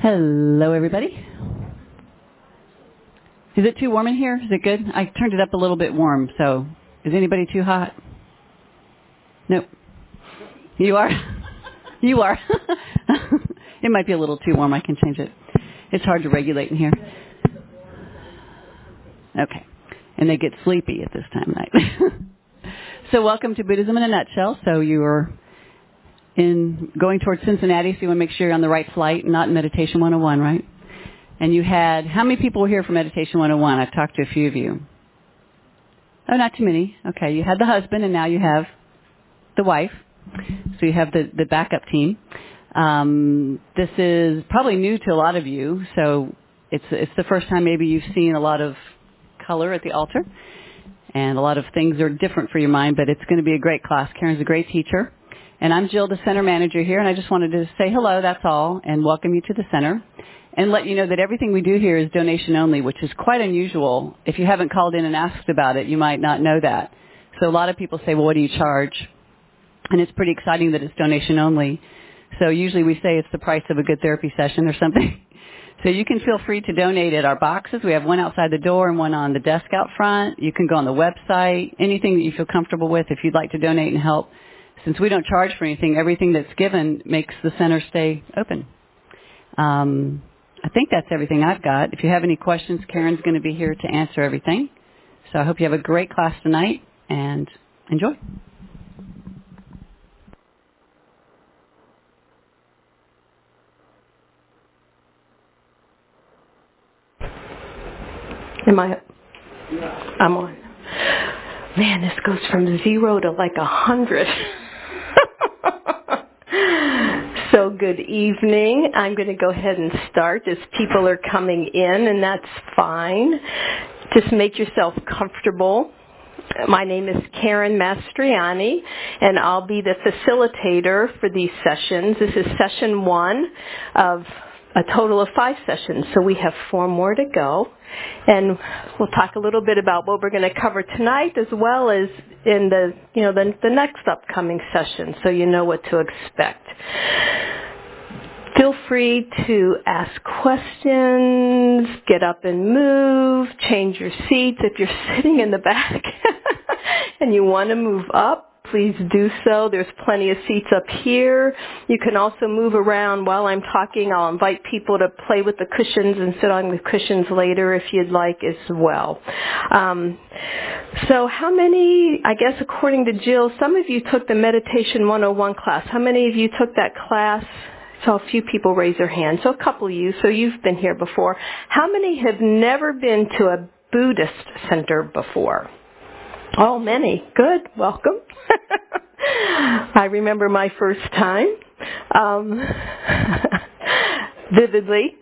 Hello, everybody. Is it too warm in here? Is it good? I turned it up a little bit warm, so is anybody too hot? Nope. You are? You are. It might be a little too warm. I can change it. It's hard to regulate in here. Okay. And they get sleepy at this time of night. So welcome to Buddhism in a Nutshell. So you are going towards Cincinnati, so you want to make sure you're on the right flight and not in Meditation 101, right? And you had, how many people were here for Meditation 101? I've talked to a few of you. Oh, not too many. Okay, you had the husband, and now you have the wife. So you have the backup team. This is probably new to a lot of you, so it's the first time maybe you've seen a lot of color at the altar, and a lot of things are different for your mind, but it's going to be a great class. Karen's a great teacher. And I'm Jill, the center manager here, and I just wanted to say hello, that's all, and welcome you to the center, and let you know that everything we do here is donation only, which is quite unusual. If you haven't called in and asked about it, you might not know that. So a lot of people say, well, what do you charge? And it's pretty exciting that it's donation only. So usually we say it's the price of a good therapy session or something. So you can feel free to donate at our boxes. We have one outside the door and one on the desk out front. You can go on the website, anything that you feel comfortable with if you'd like to donate and help. Since we don't charge for anything, everything that's given makes the center stay open. I think that's everything I've got. If you have any questions, Karen's going to be here to answer everything. So I hope you have a great class tonight, and enjoy. Am I? I'm on. Man, this goes from 0 to like 100. So good evening. I'm going to go ahead and start as people are coming in, and that's fine. Just make yourself comfortable. My name is Karen Mastriani, and I'll be the facilitator for these sessions. This is session 1 of a total of 5 sessions, so we have 4 more to go. And we'll talk a little bit about what we're going to cover tonight, as well as in the next upcoming session, so you know what to expect. Feel free to ask questions, get up and move, change your seats. If you're sitting in the back and you want to move up, please do so. There's plenty of seats up here. You can also move around while I'm talking. I'll invite people to play with the cushions and sit on the cushions later if you'd like as well. So how many, I guess according to Jill, some of you took the Meditation 101 class. How many of you took that class? So a few people raise their hands. So a couple of you. So you've been here before. How many have never been to a Buddhist center before? Oh, many. Good. Welcome. I remember my first time vividly.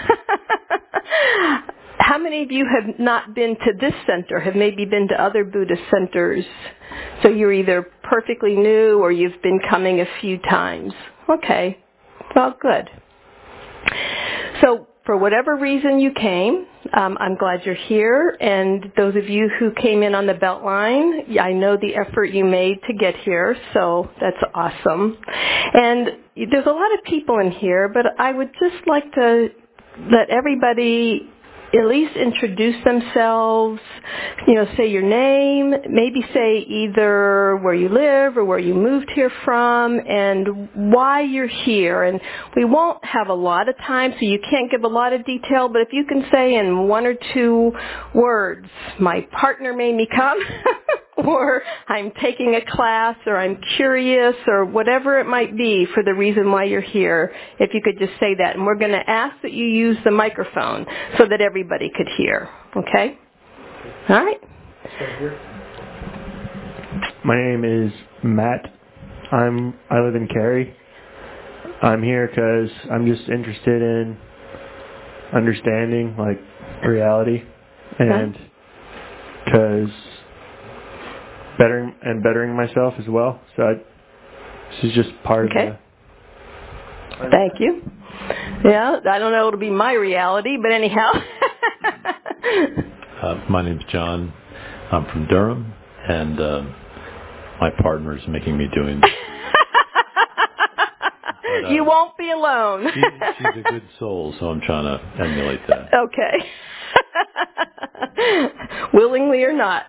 How many of you have not been to this center, have maybe been to other Buddhist centers? So you're either perfectly new or you've been coming a few times. Okay. Well, good. So for whatever reason you came, I'm glad you're here. And those of you who came in on the Beltline, I know the effort you made to get here, so that's awesome. And there's a lot of people in here, but I would just like to let everybody at least introduce themselves, say your name, maybe say either where you live or where you moved here from and why you're here. And we won't have a lot of time, so you can't give a lot of detail, but if you can say in 1 or 2 words, my partner made me come, or I'm taking a class, or I'm curious, or whatever it might be for the reason why you're here, if you could just say that. And we're going to ask that you use the microphone so that everybody could hear. Okay? All right. My name is Matt. I live in Cary. I'm here because I'm just interested in understanding, reality, and because bettering myself as well. So this is just part of the... Thank you. Yeah, I don't know it'll be my reality, but anyhow. My name's John. I'm from Durham, and my partner's making me doing this. But, you won't be alone. she's a good soul, so I'm trying to emulate that. Okay. Willingly or not.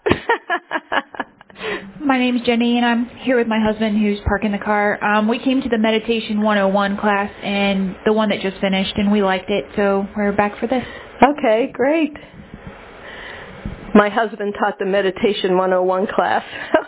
My name is Jenny, and I'm here with my husband who's parking the car. We came to the Meditation 101 class, and the one that just finished, and we liked it, so we're back for this. Okay, great. My husband taught the Meditation 101 class.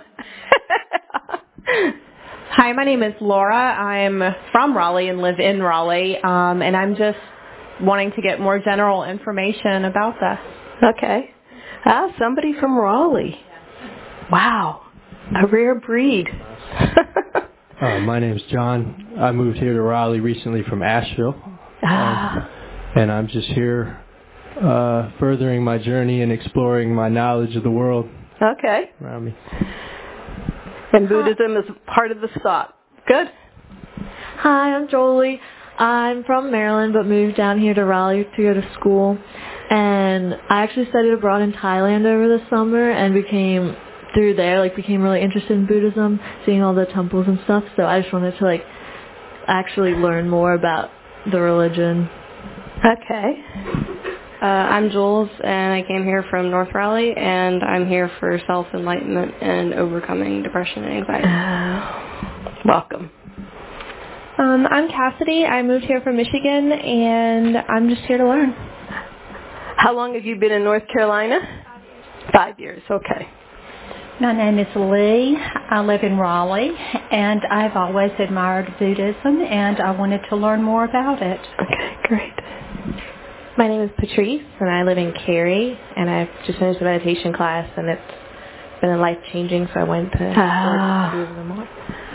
Hi, my name is Laura. I'm from Raleigh and live in Raleigh, and I'm just wanting to get more general information about that. Okay. Somebody from Raleigh. Wow. A rare breed. My name's John. I moved here to Raleigh recently from Asheville. And I'm just here furthering my journey and exploring my knowledge of the world Okay. around me. And Buddhism is part of the thought. Good. Hi, I'm Jolie. I'm from Maryland but moved down here to Raleigh to go to school. And I actually studied abroad in Thailand over the summer and became really interested in Buddhism, seeing all the temples and stuff. So I just wanted to actually learn more about the religion. Okay. I'm Jules, and I came here from North Raleigh, and I'm here for self-enlightenment and overcoming depression and anxiety. Welcome. I'm Cassidy. I moved here from Michigan, and I'm just here to learn. How long have you been in North Carolina? 5 years. Okay. My name is Lee. I live in Raleigh, and I've always admired Buddhism, and I wanted to learn more about it. Okay, great. My name is Patrice, and I live in Cary, and I've just finished a meditation class, and it's been life-changing, so I went to Buddhism more.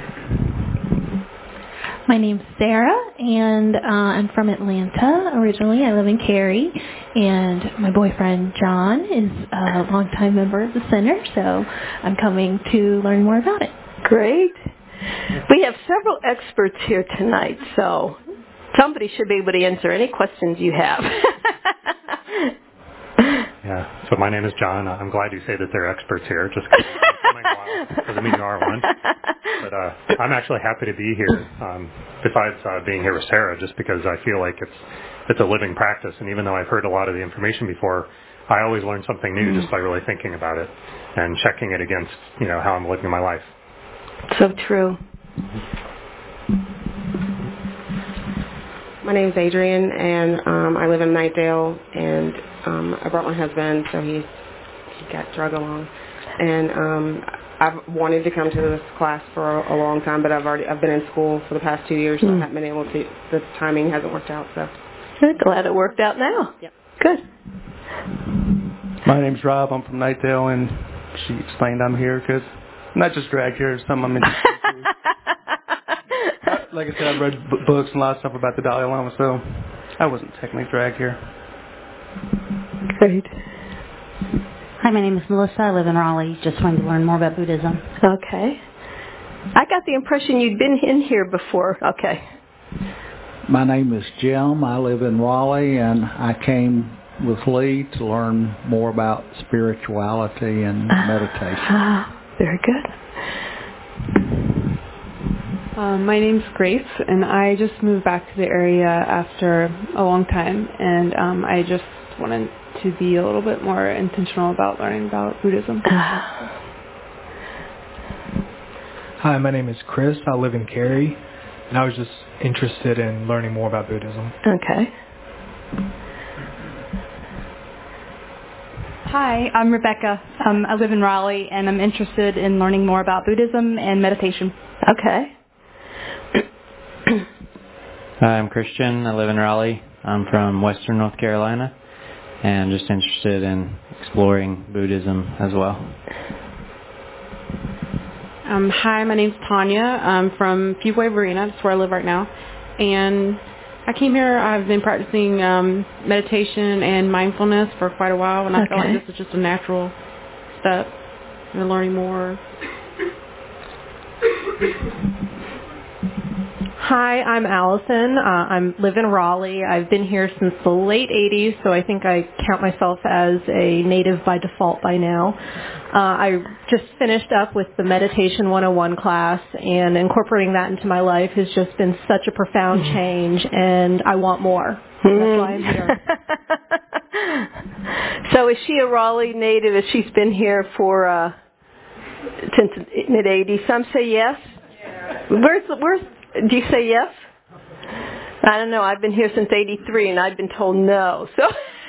My name's Sarah, and I'm from Atlanta originally. I live in Cary, and my boyfriend John is a longtime member of the center, so I'm coming to learn more about it. Great. We have several experts here tonight, so somebody should be able to answer any questions you have. Yeah, so my name is John. I'm glad you say that they're experts here, just because it's coming a while. Doesn't mean you are one. But I'm actually happy to be here, besides being here with Sarah, just because I feel like it's a living practice. And even though I've heard a lot of the information before, I always learn something new just by really thinking about it and checking it against, how I'm living my life. So true. My name is Adrian, and I live in Nightdale, and I brought my husband, so he got drug along. And I've wanted to come to this class for a long time, but I've been in school for the past 2 years, so I haven't been able to. The timing hasn't worked out. So Good. Glad it worked out now. Yep. Good. My name's Rob. I'm from Nightdale, and she explained I'm here because I'm not just dragged here. It's something I'm interested in. Like I said, I've read books and a lot of stuff about the Dalai Lama, so I wasn't technically dragged here. Great. Hi, my name is Melissa. I live in Raleigh. Just wanted to learn more about Buddhism. Okay. I got the impression you'd been in here before. Okay. My name is Jim. I live in Raleigh, and I came with Lee to learn more about spirituality and meditation. Very good. My name's Grace, and I just moved back to the area after a long time, and I just wanted to be a little bit more intentional about learning about Buddhism. Hi, my name is Chris. I live in Cary, and I was just interested in learning more about Buddhism. Okay. Hi, I'm Rebecca. I live in Raleigh, and I'm interested in learning more about Buddhism and meditation. Okay. Hi, I'm Christian. I live in Raleigh. I'm from Western North Carolina, and I'm just interested in exploring Buddhism as well. Hi, my name's Tanya. I'm from Fuquay Varina. That's where I live right now. And I came here, I've been practicing meditation and mindfulness for quite a while, and I feel like this is just a natural step in learning more. Hi, I'm Allison. I live in Raleigh. I've been here since the late 80s, so I think I count myself as a native by default by now. I just finished up with the Meditation 101 class, and incorporating that into my life has just been such a profound change, and I want more. That's why I'm here. So is she a Raleigh native? Has she's been here for since mid-80s? Some say yes. Where's do you say yes? I don't know. I've been here since 83, and I've been told no. So.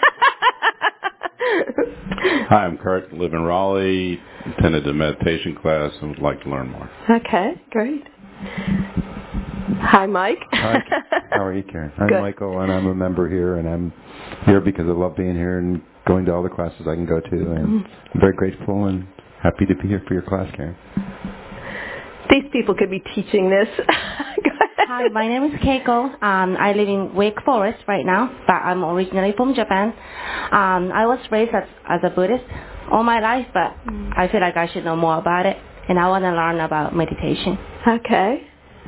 Hi, I'm Kurt. Live in Raleigh. Attended the meditation class and would like to learn more. Okay, great. Hi, Mike. Hi. How are you, Karen? I'm Good. Michael, and I'm a member here, and I'm here because I love being here and going to all the classes I can go to, and I'm very grateful and happy to be here for your class, Karen. These people could be teaching this. Hi, my name is Keiko. I live in Wake Forest right now, but I'm originally from Japan. I was raised as a Buddhist all my life, but I feel like I should know more about it, and I want to learn about meditation. Okay.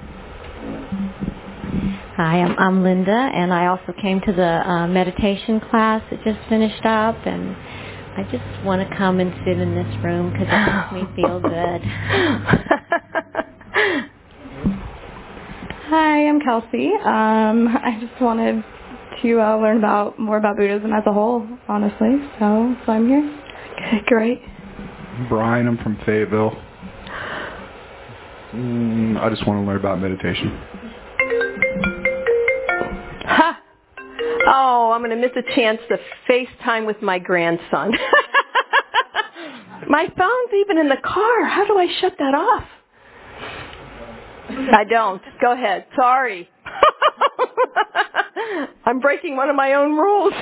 Hi, I'm Linda, and I also came to the meditation class that just finished up, and I just want to come and sit in this room because it makes me feel good. Hi, I'm Kelsey. I just wanted to learn more about Buddhism as a whole, honestly. So I'm here. Okay, great. Brian, I'm from Fayetteville. I just want to learn about meditation. Ha! Oh, I'm going to miss a chance to FaceTime with my grandson. My phone's even in the car. How do I shut that off? I don't. Go ahead. Sorry. I'm breaking one of my own rules.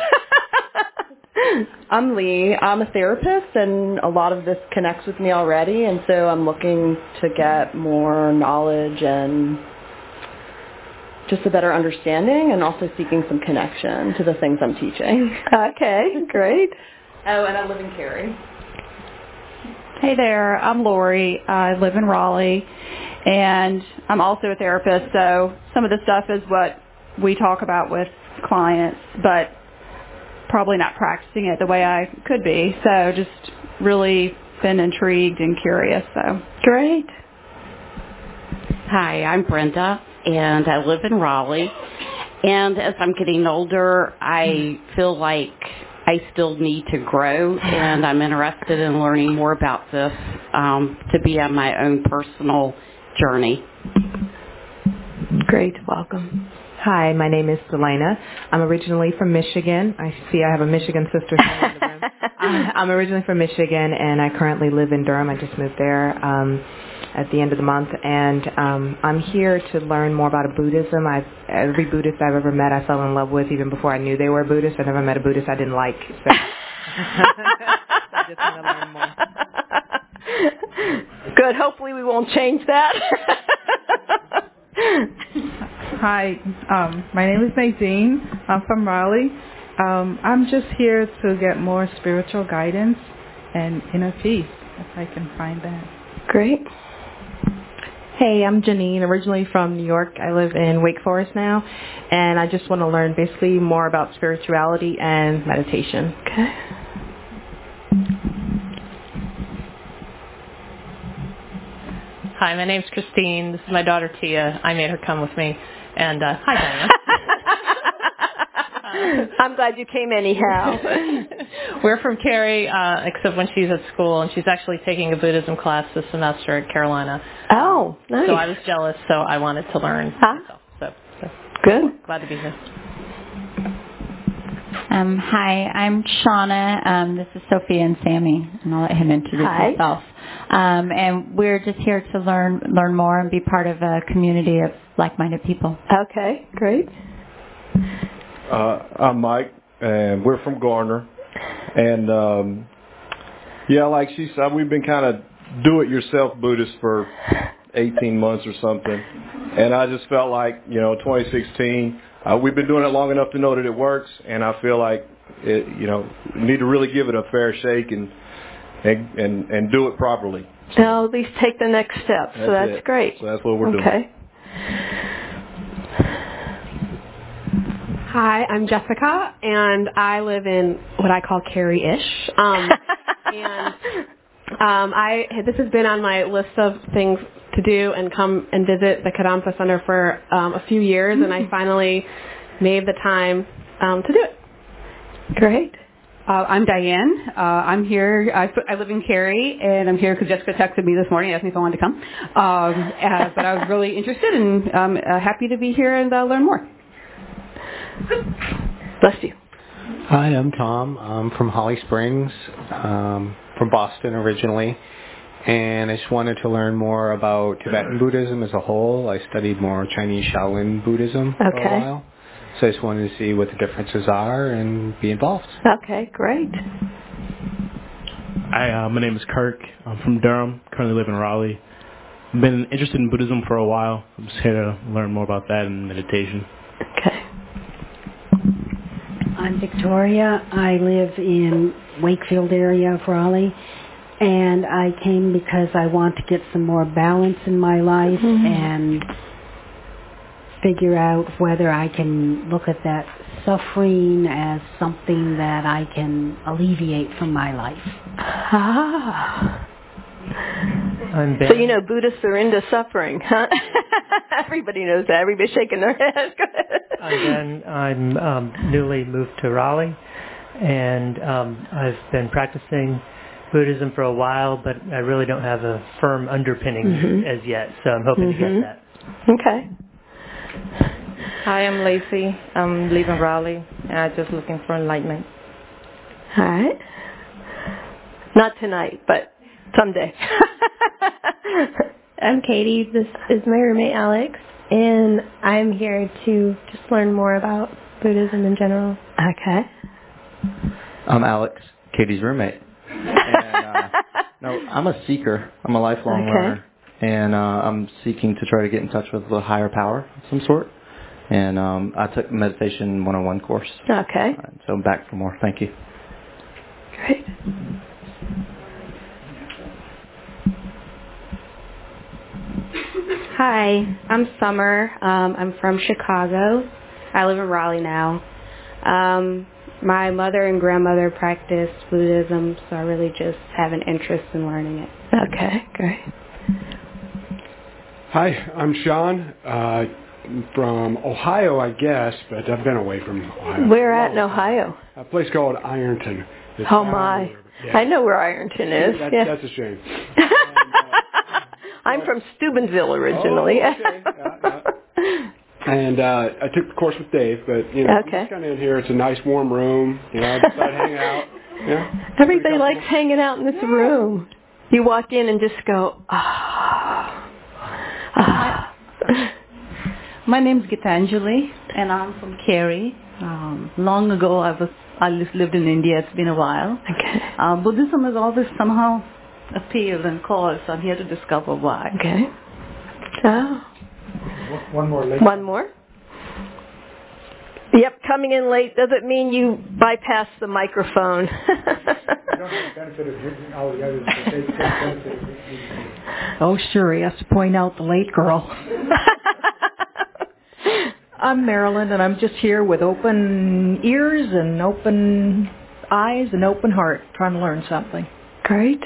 I'm Lee. I'm a therapist, and a lot of this connects with me already, and so I'm looking to get more knowledge and just a better understanding, and also seeking some connection to the things I'm teaching. Okay, great. Oh, and I live in Cary. Hey there, I'm Lori. I live in Raleigh, and I'm also a therapist, so some of the stuff is what we talk about with clients, but probably not practicing it the way I could be. So just really been intrigued and curious. So great. Hi, I'm Brenda, and I live in Raleigh. And as I'm getting older, I feel like I still need to grow, and I'm interested in learning more about this to be on my own personal journey. Great. Welcome. Hi, my name is Selena. I'm originally from Michigan. I see I have a Michigan sister somewhere in the room. I'm originally from Michigan, and I currently live in Durham. I just moved there at the end of the month, and I'm here to learn more about Buddhism. Every Buddhist I've ever met I fell in love with even before I knew they were Buddhist. I never met a Buddhist I didn't like. So I just want to learn more. Good. Hopefully we won't change that. Hi, my name is Nadine. I'm from Raleigh. I'm just here to get more spiritual guidance and inner peace, if I can find that. Great. Hey, I'm Janine, originally from New York. I live in Wake Forest now, and I just want to learn basically more about spirituality and meditation. Okay. Hi, my name's Christine. This is my daughter Tia. I made her come with me. And hi, Diana. I'm glad you came anyhow. We're from Cary, except when she's at school, and she's actually taking a Buddhism class this semester at Carolina. Oh, nice. So I was jealous, so I wanted to learn myself. So good. Glad to be here. Hi, I'm Shauna. This is Sophia and Sammy, and I'll let him introduce himself. And we're just here to learn more and be part of a community of like-minded people. Okay, great. I'm Mike, and we're from Garner. And, like she said, we've been kind of do-it-yourself Buddhists for 18 months or something. And I just felt like, 2016, we've been doing it long enough to know that it works, and I feel like, we need to really give it a fair shake and do it properly. So at least take the next step. So that's great. So that's what we're doing. Okay. Hi, I'm Jessica, and I live in what I call Cary-ish. This has been on my list of things to do and come and visit the Kadampa Center for a few years, and I finally made the time to do it. Great. I'm Diane. I'm here. I live in Cary, and I'm here because Jessica texted me this morning, asked me if I wanted to come. But I was really interested, and I'm happy to be here and learn more. Bless you. Hi, I'm Tom. I'm from Holly Springs, from Boston originally, and I just wanted to learn more about Tibetan Buddhism as a whole. I studied more Chinese Shaolin Buddhism for a while, so I just wanted to see what the differences are and be involved. Okay, great. Hi, my name is Kirk. I'm from Durham, currently live in Raleigh. I've been interested in Buddhism for a while. I'm just here to learn more about that and meditation. Okay. I'm Victoria. I live in Wakefield area of Raleigh, and I came because I want to get some more balance in my life and figure out whether I can look at that suffering as something that I can alleviate from my life. Ah. I'm Ben. So you know Buddhists are into suffering, huh? Everybody knows that. Everybody's shaking their heads. I'm Ben. I'm newly moved to Raleigh, and I've been practicing Buddhism for a while, but I really don't have a firm underpinning as yet, so I'm hoping to get that. Okay. Hi, I'm Lacey. I'm living in Raleigh, and I'm just looking for enlightenment. All right. Not tonight, but someday. I'm Katie. This is my roommate, Alex, and I'm here to just learn more about Buddhism in general. Okay. I'm Alex, Katie's roommate. And, no, I'm a seeker. I'm a lifelong learner, and I'm seeking to try to get in touch with a higher power of some sort. And I took the Meditation 101 course. Okay. So I'm back for more. Thank you. Great. Hi, I'm Summer. I'm from Chicago. I live in Raleigh now. My mother and grandmother practice Buddhism, so I really just have an interest in learning it. Okay, great. Hi, I'm Sean. From Ohio, I guess, but I've been away from Ohio. Where at in Ohio? A place called Ironton. Oh, my. Yeah. I know where Ironton is. That's a shame. I'm from Steubenville originally. Oh, okay. And I took the course with Dave, but, I'm just kind of in here. It's a nice, warm room. I decided to hang out. Yeah. Everybody likes hanging out in this room. You walk in and just go, My name's Gitanjali, and I'm from Cary. Long ago, I lived in India. It's been a while. Okay. Buddhism has always somehow appealed and called, so I'm here to discover why. Okay. Oh. One more. One more? Yep, coming in late doesn't mean you bypass the microphone. You don't have the benefit of hearing all the others, but they benefit of it. Oh, sure, he has to point out the late girl. I'm Marilyn, and I'm just here with open ears and open eyes and open heart, trying to learn something. Great.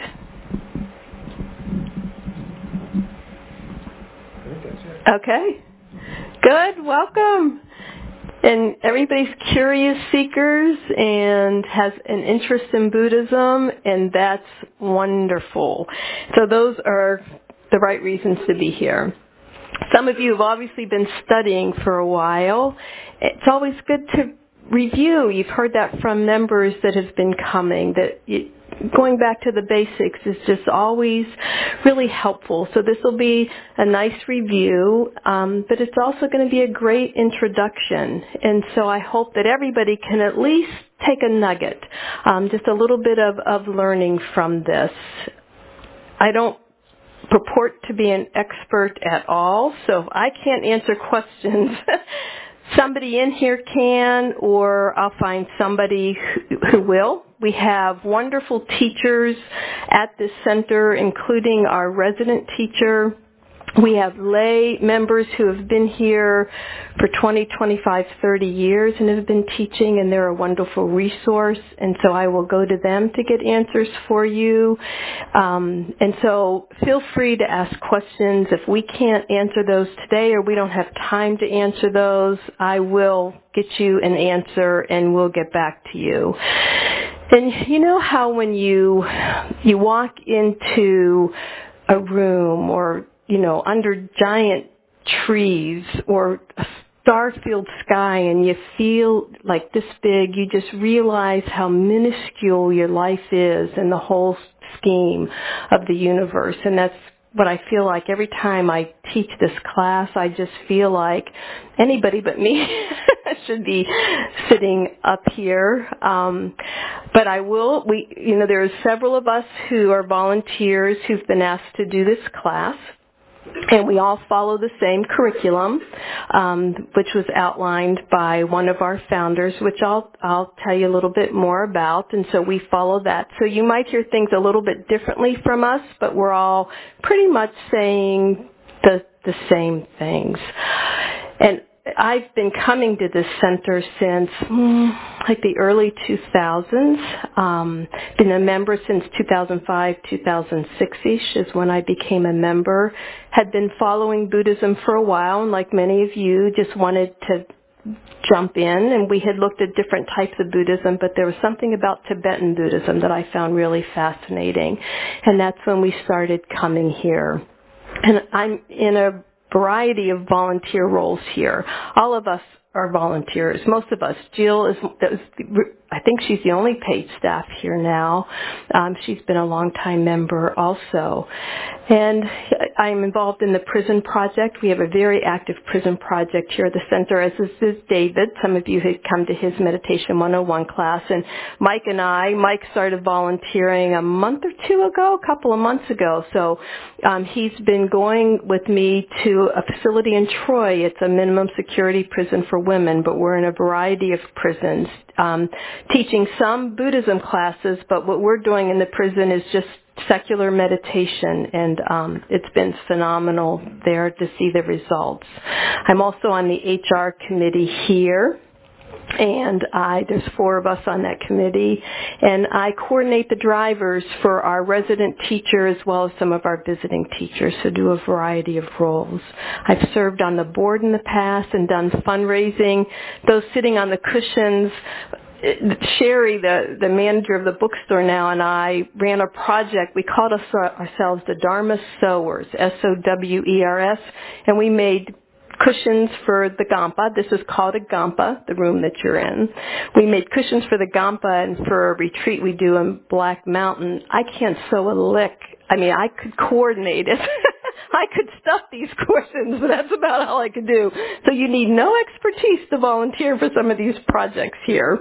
Okay. Good. Welcome. And everybody's curious seekers and has an interest in Buddhism, and that's wonderful. So those are the right reasons to be here. Some of you have obviously been studying for a while. It's always good to review. You've heard that from members that have been coming, that going back to the basics is just always really helpful. So this will be a nice review, but it's also going to be a great introduction. And so I hope that everybody can at least take a nugget, just a little bit of learning from this. I don't purport to be an expert at all, so if I can't answer questions, somebody in here can, or I'll find somebody who will. We have wonderful teachers at this center, including our resident teacher, We have lay members who have been here for 20, 25, 30 years and have been teaching, and they're a wonderful resource. And so I will go to them to get answers for you. And so feel free to ask questions. If we can't answer those today or we don't have time to answer those, I will get you an answer and we'll get back to you. And you know how when you walk into a room or under giant trees or a star-filled sky and you feel like this big, you just realize how minuscule your life is in the whole scheme of the universe. And that's what I feel like every time I teach this class. I just feel like anybody but me should be sitting up here. But there are several of us who are volunteers who've been asked to do this class. And we all follow the same curriculum, which was outlined by one of our founders, which I'll tell you a little bit more about. And so we follow that. So you might hear things a little bit differently from us, but we're all pretty much saying the same things. And I've been coming to this center since the early 2000s. Been a member since 2005, 2006-ish is when I became a member. Had been following Buddhism for a while, and like many of you, just wanted to jump in. And we had looked at different types of Buddhism, but there was something about Tibetan Buddhism that I found really fascinating. And that's when we started coming here. And I'm in a variety of volunteer roles here. All of us are volunteers. Most of us. Jill I think she's the only paid staff here now. She's been a long-time member also. And I'm involved in the prison project. We have a very active prison project here at the center, as is David. Some of you had come to his Meditation 101 class. And Mike started volunteering a couple of months ago. So he's been going with me to a facility in Troy. It's a minimum security prison for women, but we're in a variety of prisons, teaching some Buddhism classes, but what we're doing in the prison is just secular meditation, and it's been phenomenal there to see the results. I'm also on the HR committee here, and there's 4 of us on that committee, and I coordinate the drivers for our resident teacher as well as some of our visiting teachers, so do a variety of roles. I've served on the board in the past and done fundraising. Those sitting on the cushions, Sherry, the manager of the bookstore now, and I ran a project. We called ourselves the Dharma Sowers, S-O-W-E-R-S, and we made cushions for the Gampa. This is called a Gampa, the room that you're in. We made cushions for the Gampa, and for a retreat we do in Black Mountain. I can't sew a lick. I mean, I could coordinate it. I could stuff these cushions, but that's about all I could do. So you need no expertise to volunteer for some of these projects here.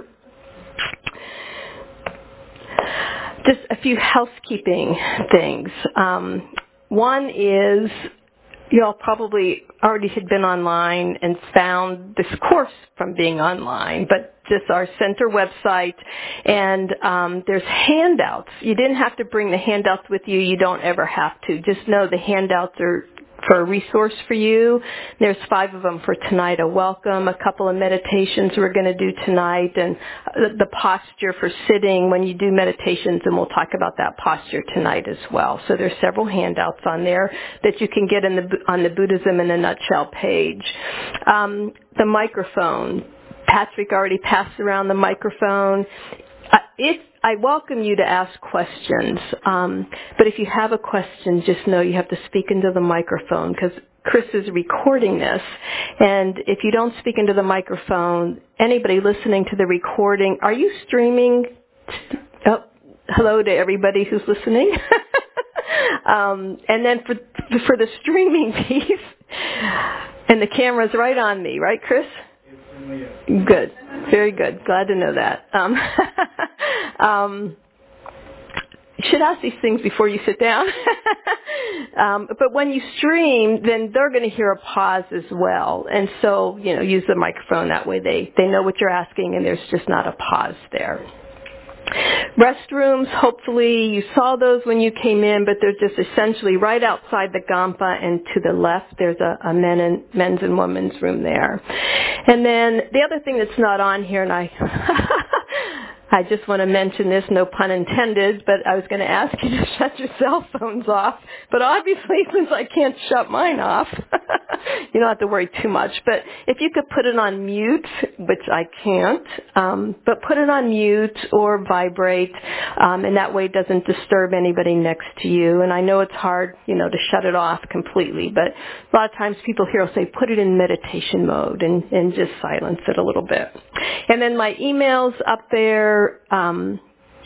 Just a few housekeeping things. One is, you all probably already had been online and found this course from being online, but just our center website, and there's handouts. You didn't have to bring the handouts with you. You don't ever have to. Just know the handouts are for a resource for you. There's 5 of them for tonight, a welcome, a couple of meditations we're going to do tonight, and the posture for sitting when you do meditations, and we'll talk about that posture tonight as well. So there's several handouts on there that you can get on the Buddhism in a Nutshell page. The microphone. Patrick already passed around the microphone. I welcome you to ask questions, but if you have a question, just know you have to speak into the microphone, because Chris is recording this, and if you don't speak into the microphone, anybody listening to the recording, are you streaming? Oh, hello to everybody who's listening. And then for the streaming piece, and the camera's right on me, right, Chris? Good. Very good. Glad to know that. You should ask these things before you sit down. But when you stream, then they're going to hear a pause as well. And so, use the microphone. That way they know what you're asking, and there's just not a pause there. Restrooms, hopefully you saw those when you came in, but they're just essentially right outside the Gampa, and to the left there's a men's and women's room there. And then the other thing that's not on here, and I just want to mention this, no pun intended, but I was going to ask you to shut your cell phones off. But obviously, since I can't shut mine off, you don't have to worry too much. But if you could put it on mute, which I can't, but put it on mute or vibrate, and that way it doesn't disturb anybody next to you. And I know it's hard, to shut it off completely, but a lot of times people here will say, put it in meditation mode and just silence it a little bit. And then my email's up there. I'm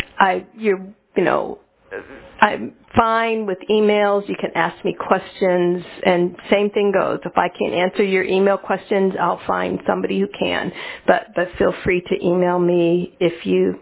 fine with emails. You can ask me questions, and same thing goes. If I can't answer your email questions, I'll find somebody who can. But feel free to email me if you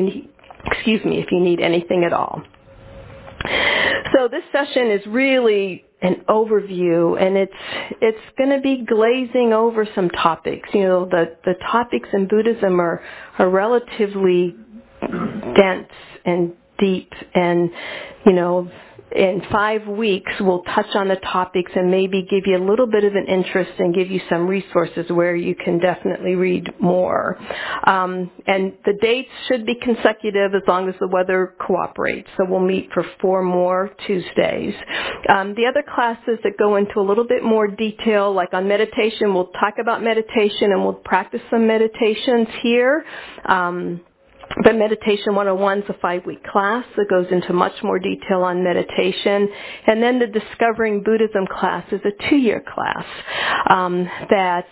need anything at all. So this session is really an overview, and it's going to be glazing over some topics. The topics in Buddhism are relatively dense and deep, and in 5 weeks we'll touch on the topics and maybe give you a little bit of an interest and give you some resources where you can definitely read more. And the dates should be consecutive as long as the weather cooperates. So we'll meet for 4 more Tuesdays. The other classes that go into a little bit more detail, like on meditation, we'll talk about meditation and we'll practice some meditations here. But Meditation 101 is a 5-week class that goes into much more detail on meditation. And then the Discovering Buddhism class is a 2-year class that,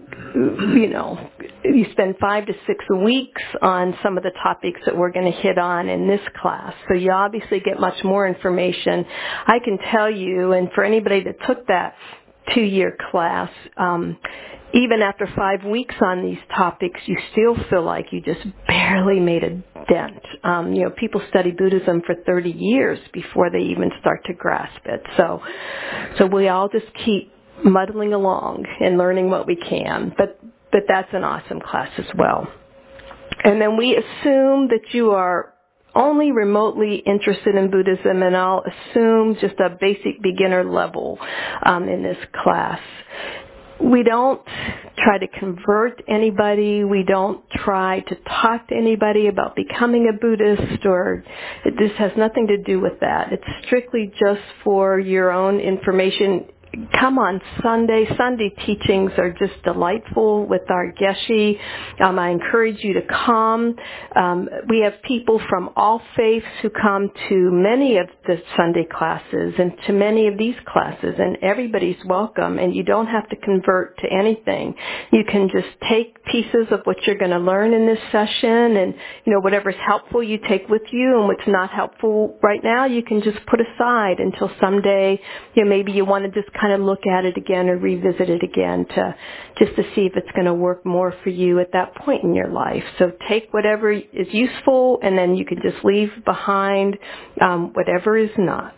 you spend 5 to 6 weeks on some of the topics that we're going to hit on in this class. So you obviously get much more information. I can tell you, and for anybody that took that 2-year class, even after 5 weeks on these topics, you still feel like you just barely made a dent. People study Buddhism for 30 years before they even start to grasp it. So we all just keep muddling along and learning what we can. But that's an awesome class as well. And then we assume that you are only remotely interested in Buddhism, and I'll assume just a basic beginner level in this class. We don't try to convert anybody. We don't try to talk to anybody about becoming a Buddhist, or this has nothing to do with that. It's strictly just for your own information. Come on Sunday. Sunday teachings are just delightful with our Geshe. I encourage you to come. We have people from all faiths who come to many of the Sunday classes and to many of these classes, and everybody's welcome, and you don't have to convert to anything. You can just take pieces of what you're going to learn in this session, and whatever's helpful you take with you, and what's not helpful right now you can just put aside until someday maybe you want to just kind of look at it again or revisit it again to see if it's going to work more for you at that point in your life. So take whatever is useful, and then you can just leave behind whatever is not.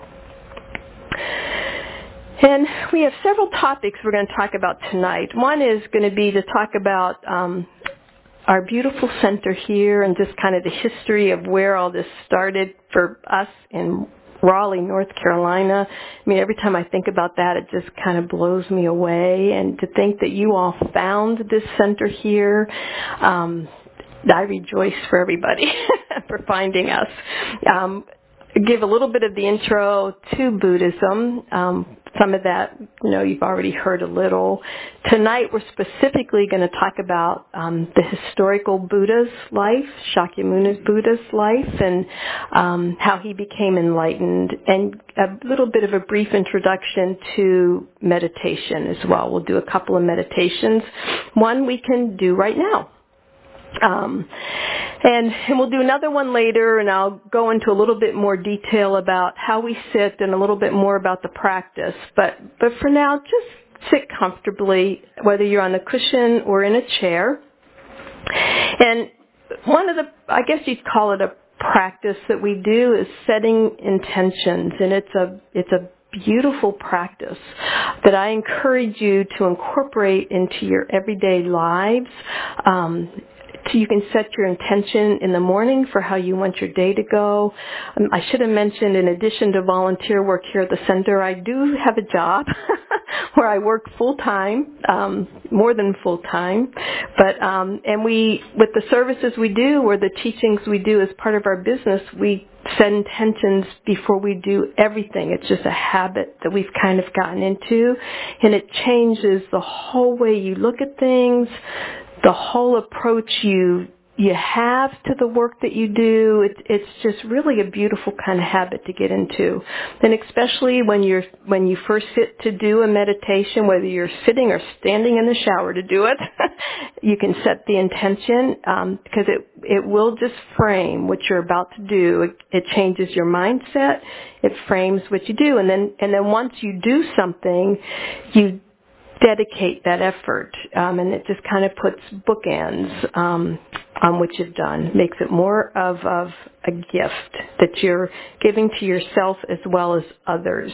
And we have several topics we're going to talk about tonight. One is going to be to talk about our beautiful center here and just kind of the history of where all this started for us in Raleigh, North Carolina. I mean, every time I think about that, it just kind of blows me away. And to think that you all found this center here, I rejoice for everybody for finding us. Give a little bit of the intro to Buddhism. Some of that, you've already heard a little. Tonight, we're specifically going to talk about the historical Buddha's life, Shakyamuni Buddha's life, and how he became enlightened, and a little bit of a brief introduction to meditation as well. We'll do a couple of meditations. One we can do right now. And we'll do another one later, and I'll go into a little bit more detail about how we sit and a little bit more about the practice. But for now, just sit comfortably, whether you're on a cushion or in a chair. And one of the, I guess you'd call it a practice that we do, is setting intentions, and it's a beautiful practice that I encourage you to incorporate into your everyday lives. you can set your intention in the morning for how you want your day to go. I should have mentioned, in addition to volunteer work here at the center, I do have a job where I work full-time, more than full-time. But, and with the services we do, or the teachings we do as part of our business, we set intentions before we do everything. It's just a habit that we've kind of gotten into, and it changes the whole way you look at things, the whole approach you have to the work that you do. It's just really a beautiful kind of habit to get into. And especially when you first sit to do a meditation, whether you're sitting or standing in the shower to do it, you can set the intention, because it will just frame what you're about to do. It changes your mindset. It frames what you do. And then once you do something, you dedicate that effort, and it just kind of puts bookends on what you've done. Makes it more of a gift that you're giving to yourself as well as others.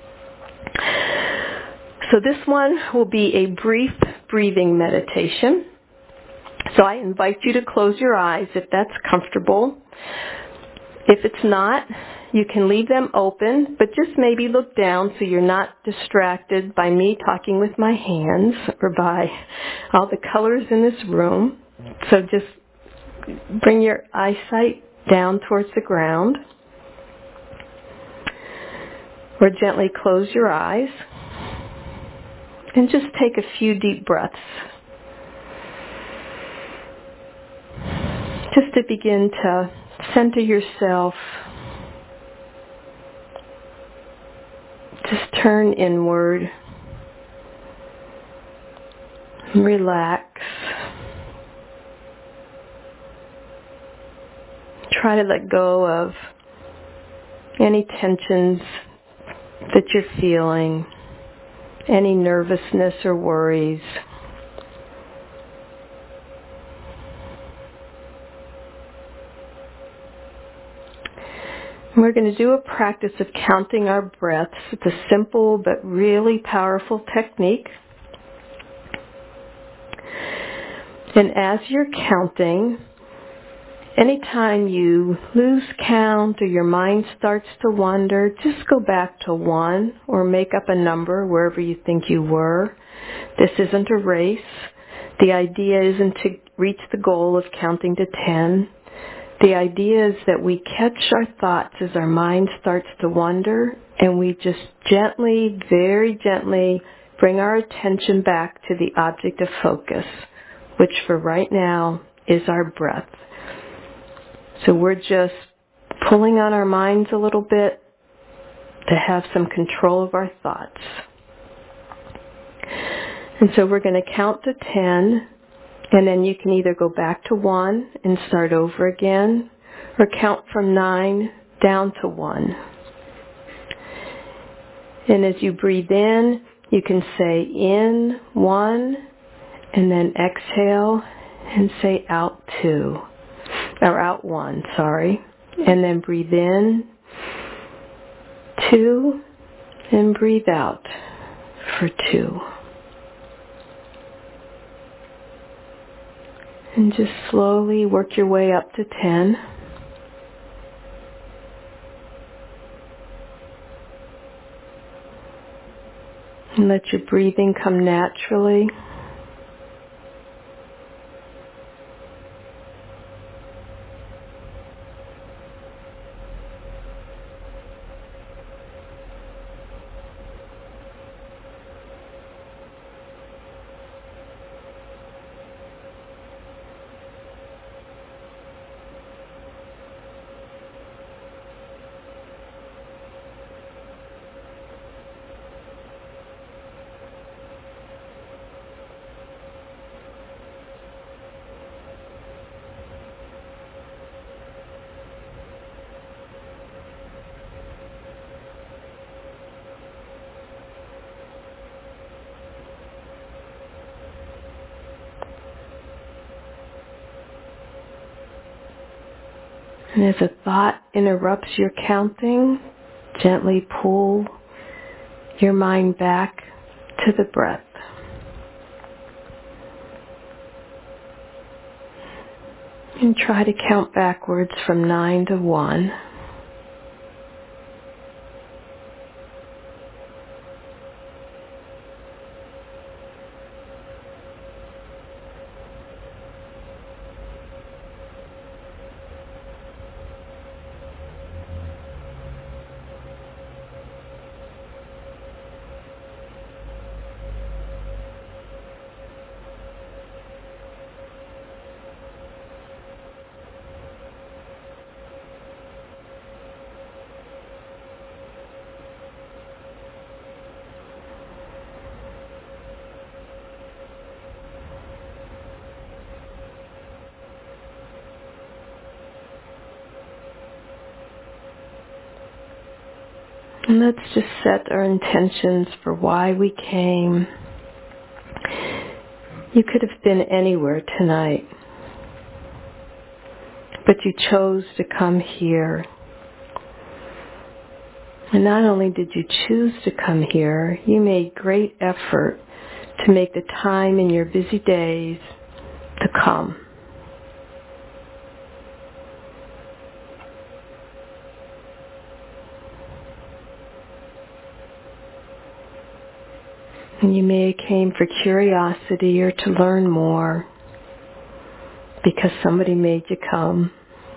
So this one will be a brief breathing meditation. So I invite you to close your eyes if that's comfortable. If it's not, you can leave them open, but just maybe look down so you're not distracted by me talking with my hands or by all the colors in this room. So just bring your eyesight down towards the ground, or gently close your eyes and just take a few deep breaths, just to begin to center yourself. Just turn inward, relax. Try to let go of any tensions that you're feeling, any nervousness or worries. We're going to do a practice of counting our breaths. It's a simple but really powerful technique. And as you're counting, anytime you lose count or your mind starts to wander, just go back to 1 or make up a number wherever you think you were. This isn't a race. The idea isn't to reach the goal of counting to 10. The idea is that we catch our thoughts as our mind starts to wander, and we just gently, very gently, bring our attention back to the object of focus, which for right now is our breath. So we're just pulling on our minds a little bit to have some control of our thoughts. And so we're going to count to 10. And then you can either go back to 1 and start over again, or count from 9 down to 1. And as you breathe in, you can say in 1, and then exhale and say out 2. Or out 1, sorry. And then breathe in 2, and breathe out for 2. And just slowly work your way up to 10. And let your breathing come naturally. And as a thought interrupts your counting, gently pull your mind back to the breath. And try to count backwards from 9 to 1. And let's just set our intentions for why we came. You could have been anywhere tonight, but you chose to come here. And not only did you choose to come here, you made great effort to make the time in your busy days to come. And you may have came for curiosity or to learn more because somebody made you come.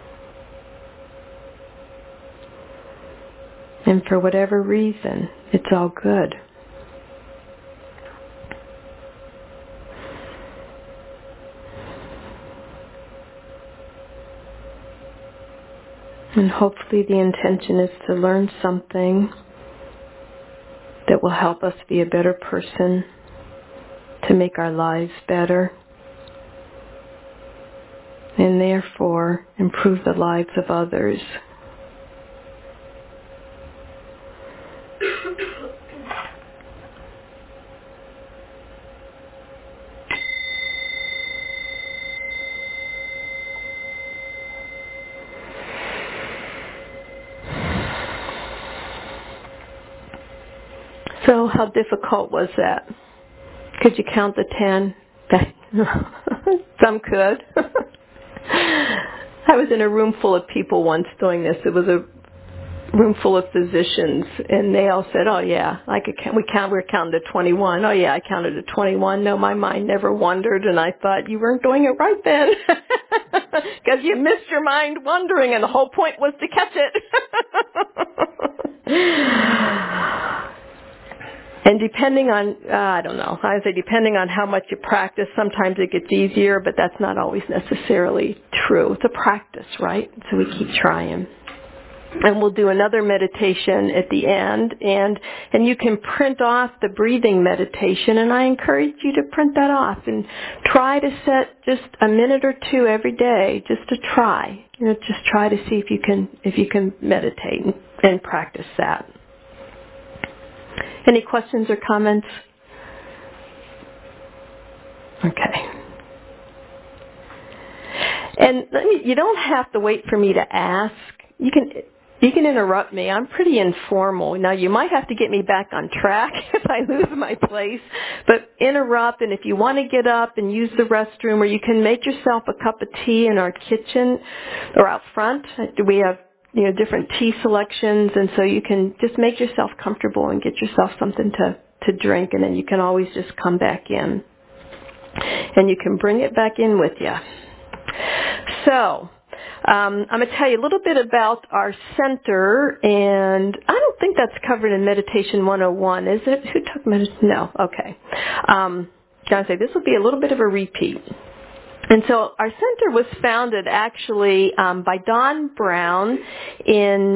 And for whatever reason, it's all good. And hopefully the intention is to learn something that will help us be a better person, to make our lives better, and therefore improve the lives of others. So how difficult was that? Could you count the 10? Some could. I was in a room full of people once doing this. It was a room full of physicians, and they all said, "Oh yeah, I could count. We're counting to 21. Oh yeah, I counted to 21. No, my mind never wandered." And I thought, you weren't doing it right then, because you missed your mind wandering, and the whole point was to catch it. And depending on, I don't know, I would say depending on how much you practice, sometimes it gets easier, but that's not always necessarily true. It's a practice, right? So we keep trying. And we'll do another meditation at the end, and you can print off the breathing meditation, and I encourage you to print that off and try to set just a minute or two every day just to try. Just try to see if you can meditate and practice that. Any questions or comments? Okay. And you don't have to wait for me to ask. You can interrupt me. I'm pretty informal. Now, you might have to get me back on track if I lose my place, but interrupt, and if you want to get up and use the restroom, or you can make yourself a cup of tea in our kitchen or out front. We have different tea selections, and so you can just make yourself comfortable and get yourself something to drink, and then you can always just come back in. And you can bring it back in with you. So, I'm going to tell you a little bit about our center, and I don't think that's covered in Meditation 101, is it? Who took meditation? No. Okay. Gotta say, this will be a little bit of a repeat. And so our center was founded actually by Don Brown in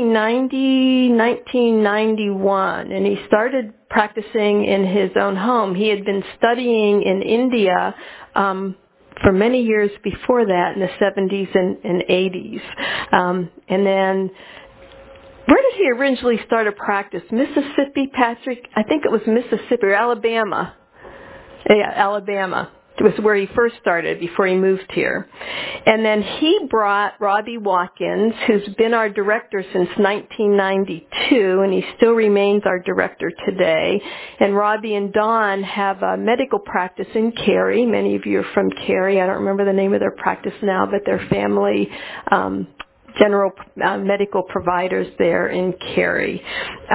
1991, and he started practicing in his own home. He had been studying in India for many years before that, in the 70s and 80s. And then, where did he originally start a practice? Mississippi, Patrick? I think it was Mississippi or Alabama. Yeah, Alabama. was where he first started before he moved here. And then he brought Robbie Watkins, who's been our director since 1992, and he still remains our director today. And Robbie and Dawn have a medical practice in Cary. Many of you are from Cary. I don't remember the name of their practice now, but they're family general medical providers there in Cary.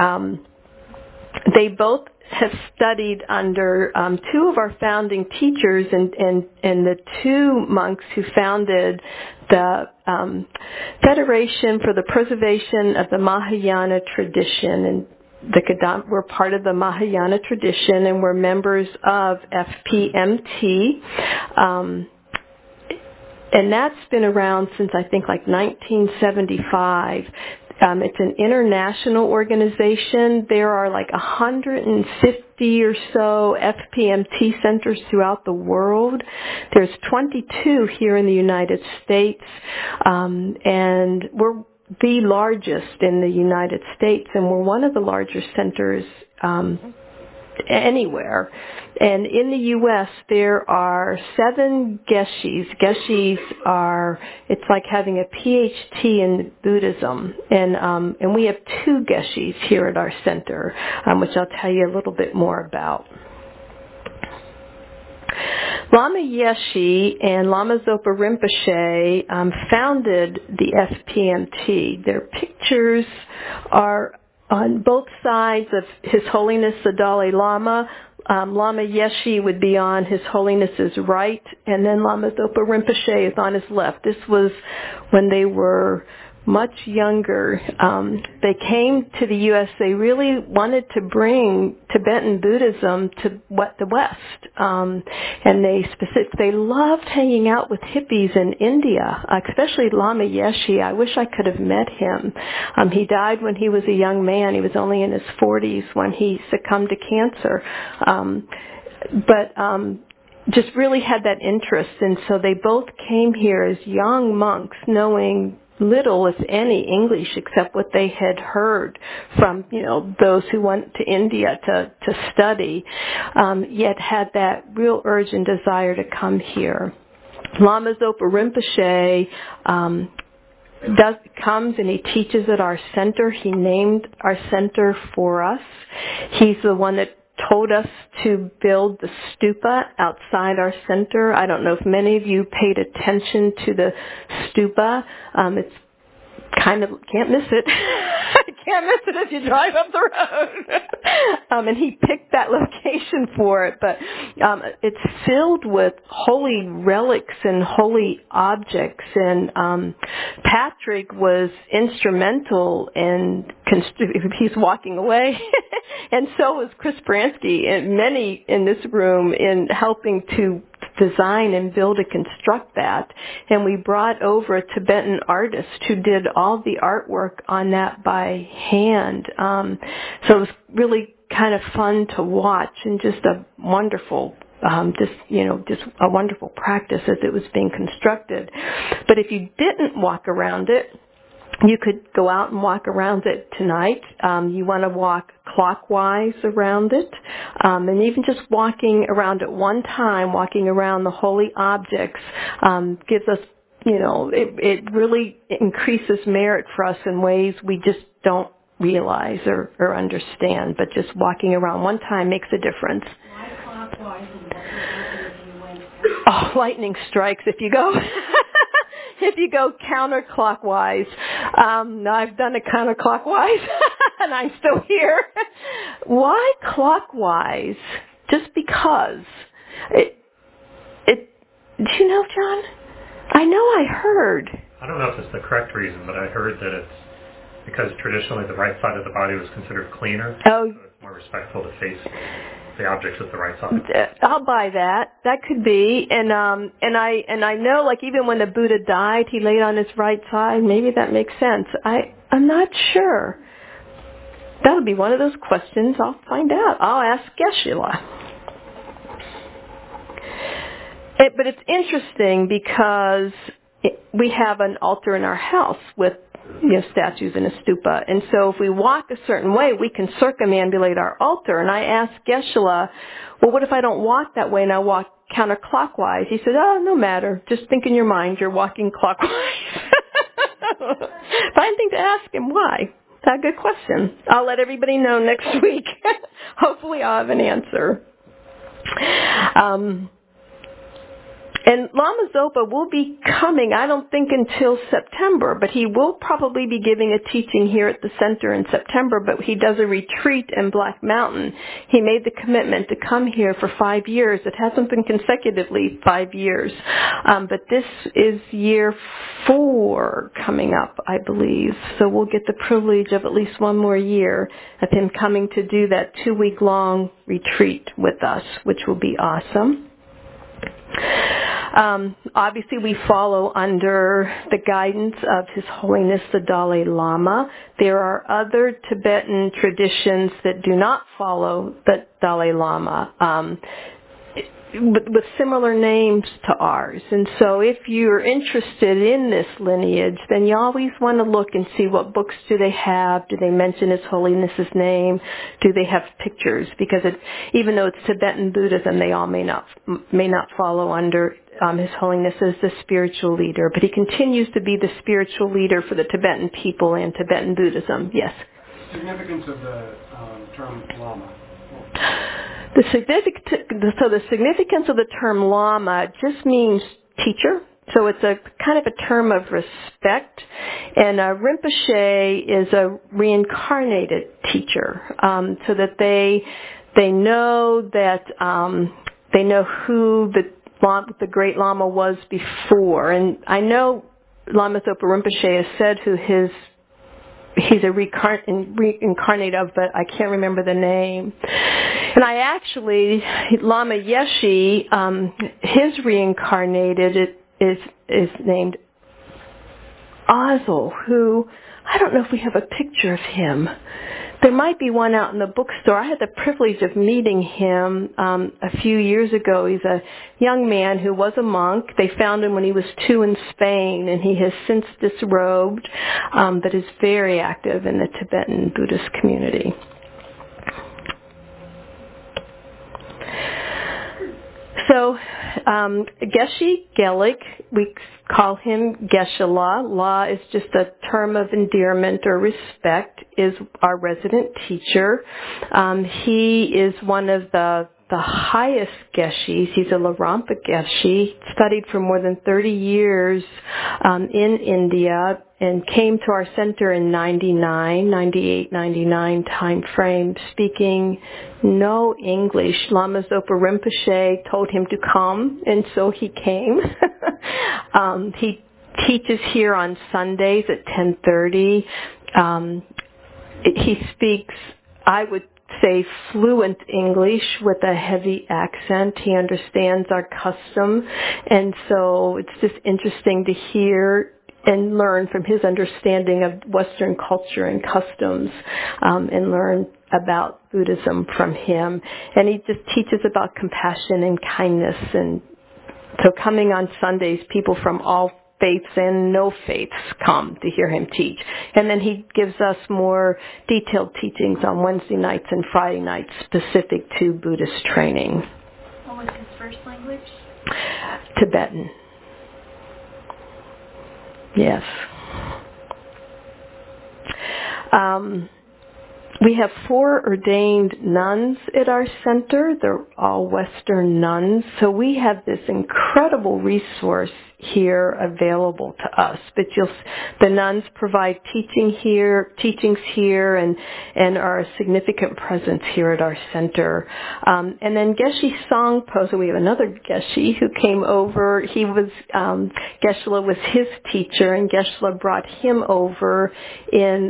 They both have studied under two of our founding teachers and the two monks who founded the Federation for the Preservation of the Mahayana Tradition. And we're part of the Mahayana tradition, and we're members of FPMT. And that's been around since I think like 1975. It's an international organization. There are like 150 or so FPMT centers throughout the world. There's 22 here in the United States, and we're the largest in the United States, and we're one of the larger centers anywhere. And in the U.S., there are 7 geshis. Geshis are, it's like having a PhD in Buddhism. And we have 2 geshis here at our center, which I'll tell you a little bit more about. Lama Yeshe and Lama Zopa Rinpoche founded the FPMT. Their pictures are on both sides of His Holiness the Dalai Lama. Lama Yeshe would be on His Holiness's right, and then Lama Zopa Rinpoche is on his left. This was when they were much younger. They came to the U.S. They really wanted to bring Tibetan Buddhism to the West, and they loved hanging out with hippies in India, especially Lama Yeshe. I wish I could have met him. He died when he was a young man. He was only in his 40s when he succumbed to cancer. Just really had that interest, and so they both came here as young monks, knowing little, if any, English except what they had heard from, those who went to India to study, yet had that real urge and desire to come here. Lama Zopa Rinpoche comes and he teaches at our center. He named our center for us. He's the one that told us to build the stupa outside our center. I don't know if many of you paid attention to the stupa. It's kind of, can't miss it. Can't miss it as you drive up the road. And he picked that location for it, but it's filled with holy relics and holy objects. And Patrick was instrumental in, he's walking away, and so was Chris Bransky and many in this room in helping to design and build and construct that. And we brought over a Tibetan artist who did all the artwork on that by hand. So it was really kind of fun to watch, and just a wonderful just a wonderful practice as it was being constructed. But if you didn't walk around it, you could go out and walk around it tonight. You want to walk clockwise around it. And even just walking around it one time, walking around the holy objects, gives us, it really increases merit for us in ways we just don't realize or understand. But just walking around one time makes a difference. Oh, lightning strikes if you go... If you go counterclockwise. I've done it counterclockwise, and I'm still here. Why clockwise? Just because. Do you know, John? I know I heard. I don't know if it's the correct reason, but I heard that it's because traditionally the right side of the body was considered cleaner. Oh. So it's more respectful to face the objects with the right side. I'll buy that. That could be. And I know, like, even when the Buddha died, he laid on his right side. Maybe that makes sense. I'm not sure. That'll be one of those questions I'll find out. I'll ask Geshe-la. But it's interesting because we have an altar in our house with statues in a stupa. And so if we walk a certain way, we can circumambulate our altar. And I asked Geshe-la, well, what if I don't walk that way and I walk counterclockwise. He said, oh, no matter. Just think in your mind you're walking clockwise. But I didn't think to ask him why. That's a good question. I'll let everybody know next week. Hopefully I'll have an answer. And Lama Zopa will be coming, I don't think until September, but he will probably be giving a teaching here at the center in September, but he does a retreat in Black Mountain. He made the commitment to come here for 5 years. It hasn't been consecutively 5 years. But this is year 4 coming up, I believe. So we'll get the privilege of at least one more year of him coming to do that 2-week-long retreat with us, which will be awesome. Obviously, we follow under the guidance of His Holiness the Dalai Lama. There are other Tibetan traditions that do not follow the Dalai Lama, with similar names to ours. And so if you're interested in this lineage, then you always want to look and see what books do they have. Do they mention His Holiness's name? Do they have pictures? Because even though it's Tibetan Buddhism, they all may not follow under His Holiness as the spiritual leader. But he continues to be the spiritual leader for the Tibetan people and Tibetan Buddhism. Yes? Significance of the term Lama. The significance of the term Lama just means teacher. So it's a kind of a term of respect. And Rinpoche is a reincarnated teacher, so that they know who the great Lama was before. And I know Lama Zopa Rinpoche has said who he's a reincarnate of, but I can't remember the name. And Lama Yeshe, his reincarnated is named Azel, who, I don't know if we have a picture of him. There might be one out in the bookstore. I had the privilege of meeting him a few years ago. He's a young man who was a monk. They found him when he was 2 in Spain, and he has since disrobed, but is very active in the Tibetan Buddhist community. So, Geshe Gelik, we call him Geshe-la. La is just a term of endearment or respect, is our resident teacher. He is one of the highest Geshis. He's a Larampa Geshe, studied for more than 30 years in India, and came to our center in 98, 99 time frame, speaking no English. Lama Zopa Rinpoche told him to come, and so he came. He teaches here on Sundays at 10:30. He speaks, I would say, fluent English with a heavy accent. He understands our custom, and so it's just interesting to hear and learn from his understanding of Western culture and customs, and learn about Buddhism from him. And he just teaches about compassion and kindness. And so coming on Sundays, people from all faiths and no faiths come to hear him teach. And then he gives us more detailed teachings on Wednesday nights and Friday nights specific to Buddhist training. What was his first language? Tibetan. Yes. We have 4 ordained nuns at our center. They're all Western nuns. So we have this incredible resource here available to us. But the nuns provide teachings here, and are a significant presence here at our center. And then Geshe Songpo, so we have another Geshe who came over. He was, Geshe-la was his teacher, and Geshe-la brought him over in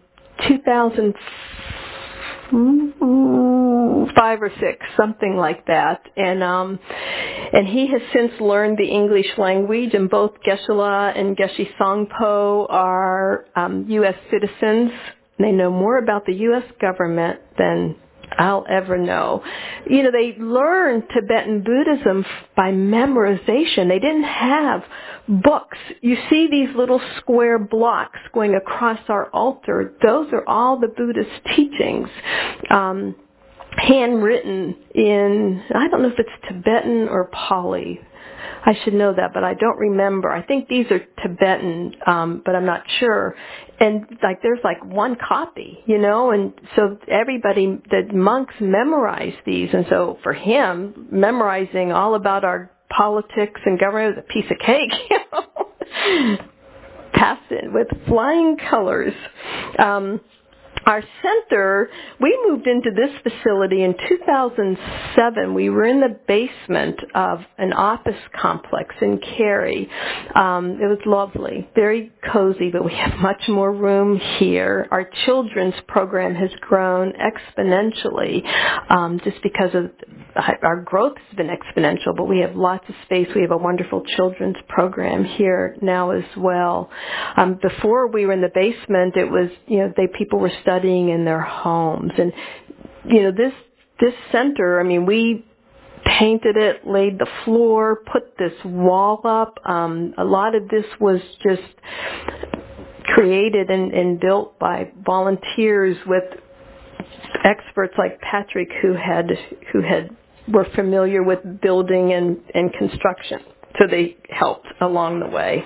2005 or 6, something like that. And he has since learned the English language, and both Geshe-la and Geshe Songpo are U.S. citizens. They know more about the U.S. government than I'll ever know. You know, they learned Tibetan Buddhism by memorization. They didn't have books. You see these little square blocks going across our altar. Those are all the Buddhist teachings. handwritten in, I don't know if it's Tibetan or Pali. I should know that, but I don't remember. I think these are Tibetan, but I'm not sure. And like there's like one copy, and so everybody, the monks memorize these. And so for him, memorizing all about our politics and government was a piece of cake, Passed it with flying colors. Our center, we moved into this facility in 2007. We were in the basement of an office complex in Cary. It was lovely, very cozy, but we have much more room here. Our children's program has grown exponentially just because of our growth has been exponential, but we have lots of space. We have a wonderful children's program here now as well. Before we were in the basement, it was, people were studying in their homes. And, this center, we painted it, laid the floor, put this wall up. A lot of this was just created and built by volunteers with experts like Patrick who were familiar with building and construction. So they helped along the way.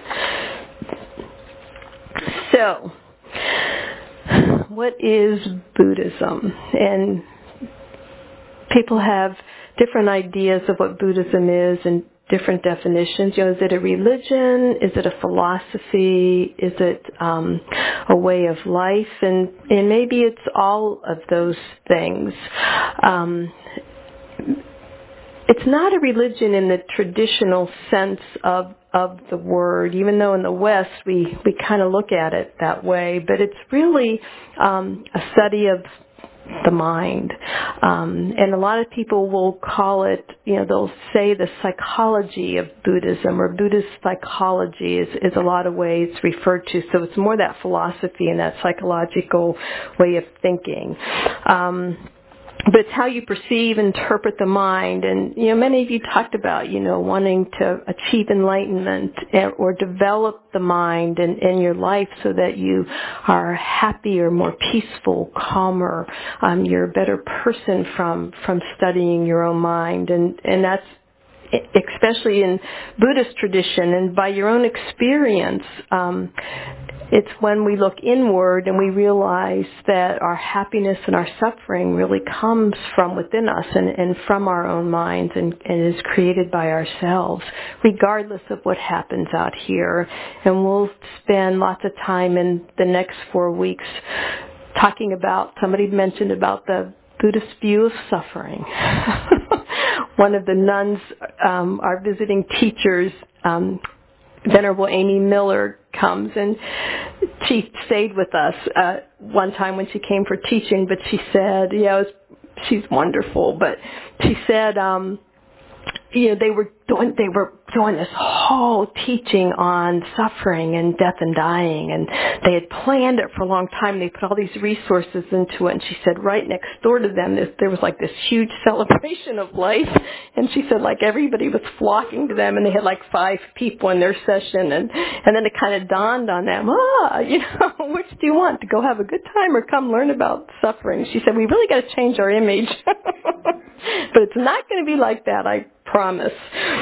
So, what is Buddhism? And people have different ideas of what Buddhism is and different definitions. Is it a religion? Is it a philosophy? Is it a way of life? And maybe it's all of those things. It's not a religion in the traditional sense of the word, even though in the West we kind of look at it that way, but it's really a study of the mind. And a lot of people will call it, they'll say the psychology of Buddhism, or Buddhist psychology is a lot of ways referred to. So it's more that philosophy and that psychological way of thinking. But it's how you perceive, interpret the mind. And, many of you talked about, wanting to achieve enlightenment or develop the mind in your life so that you are happier, more peaceful, calmer. You're a better person from studying your own mind. And that's especially in Buddhist tradition and by your own experience. It's when we look inward and we realize that our happiness and our suffering really comes from within us and from our own minds and is created by ourselves, regardless of what happens out here. And we'll spend lots of time in the next 4 weeks talking about, somebody mentioned about the Buddhist view of suffering. One of the nuns, our visiting teachers, Venerable Amy Miller, comes, and she stayed with us one time when she came for teaching, but she said, she's wonderful, but she said, they were doing this whole teaching on suffering and death and dying, and they had planned it for a long time. They put all these resources into it, and she said right next door to them there was like this huge celebration of life, and she said like everybody was flocking to them, and they had like 5 people in their session, and then it kind of dawned on them, which do you want, to go have a good time or come learn about suffering? She said, we really got to change our image. But it's not going to be like that, I promise.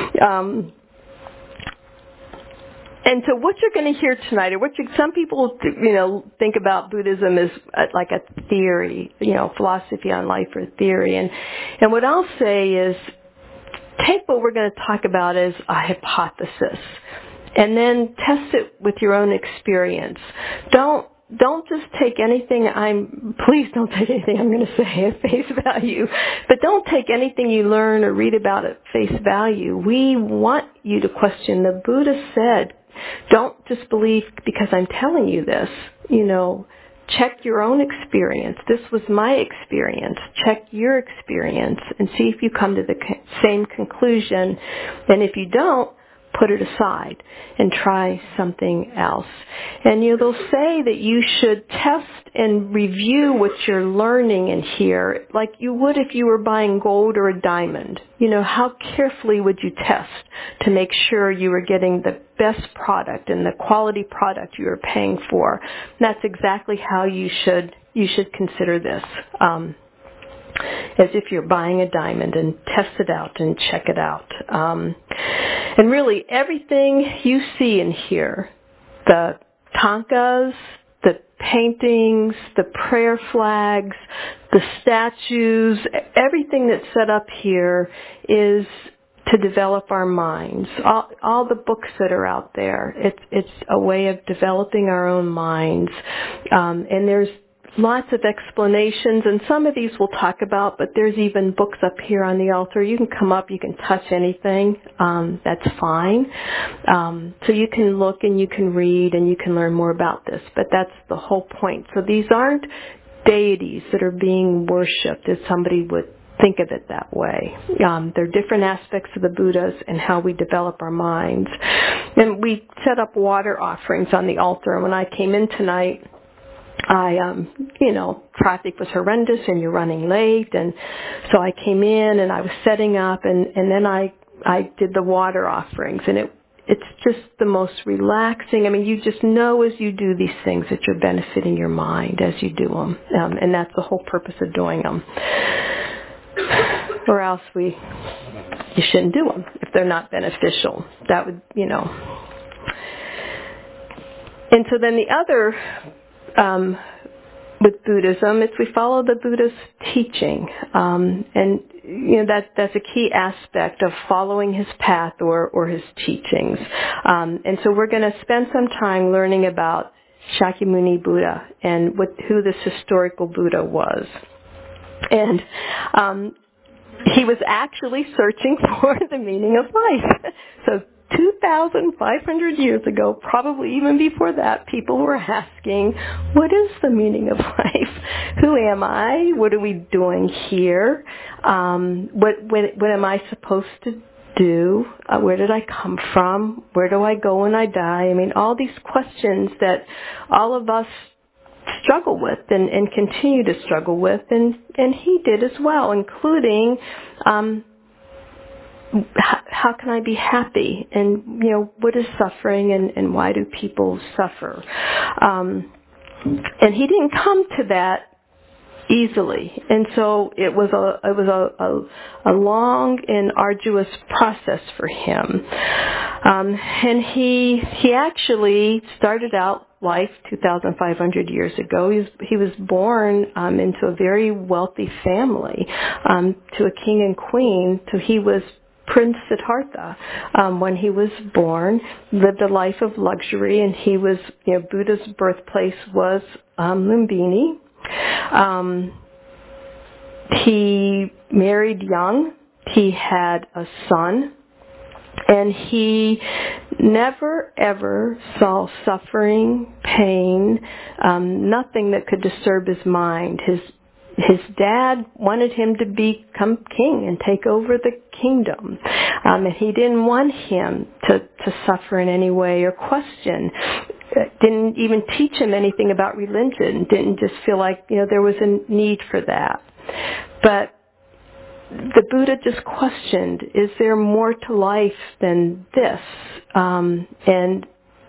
And so what you're going to hear tonight, or some people, think about Buddhism as like a theory, philosophy on life or theory. And what I'll say is, take what we're going to talk about as a hypothesis, and then test it with your own experience. Don't just take anything please don't take anything I'm going to say at face value, but don't take anything you learn or read about at face value. We want you to question. The Buddha said, don't just believe because I'm telling you this, check your own experience. This was my experience. Check your experience and see if you come to the same conclusion. And if you don't, put it aside and try something else. And they'll say that you should test and review what you're learning in here like you would if you were buying gold or a diamond. How carefully would you test to make sure you were getting the best product and the quality product you were paying for? And that's exactly how you should consider this. as if you're buying a diamond, and test it out and check it out. And really, everything you see and hear, the tankas, the paintings, the prayer flags, the statues, everything that's set up here is to develop our minds. All the books that are out there, it's a way of developing our own minds. And there's lots of explanations, and some of these we'll talk about, but there's even books up here on the altar. You can come up, you can touch anything. That's fine. So you can look and you can read and you can learn more about this, but that's the whole point. So these aren't deities that are being worshipped as somebody would think of it that way. There are different aspects of the Buddhas and how we develop our minds. And we set up water offerings on the altar. And when I came in tonight, traffic was horrendous and you're running late, and so I came in and I was setting up, and then I did the water offerings, and it's just the most relaxing. I mean, you just know as you do these things that you're benefiting your mind as you do them, and that's the whole purpose of doing them. Or else you shouldn't do them if they're not beneficial. That would, And so then the other, with Buddhism, it's we follow the Buddha's teaching, and that's a key aspect of following his path or his teachings. And so we're going to spend some time learning about Shakyamuni Buddha and who this historical Buddha was. And he was actually searching for the meaning of life. So 2,500 years ago, probably even before that, people were asking, what is the meaning of life? Who am I? What are we doing here? What am I supposed to do? Where did I come from? Where do I go when I die? I mean, all these questions that all of us struggle with and continue to struggle with, and he did as well, including how can I be happy, and what is suffering, and why do people suffer? And he didn't come to that easily, and so it was a long and arduous process for him. And he actually started out life 2,500 years ago. He was born into a very wealthy family, to a king and queen. So he was Prince Siddhartha when he was born, lived a life of luxury, and he was, Buddha's birthplace was Lumbini. He married young. He had a son. And he never, ever saw suffering, pain, nothing that could disturb his mind. His dad wanted him to become king and take over the kingdom. And he didn't want him to suffer in any way or question. Didn't even teach him anything about religion. Didn't just feel like, there was a need for that. But the Buddha just questioned, is there more to life than this? And,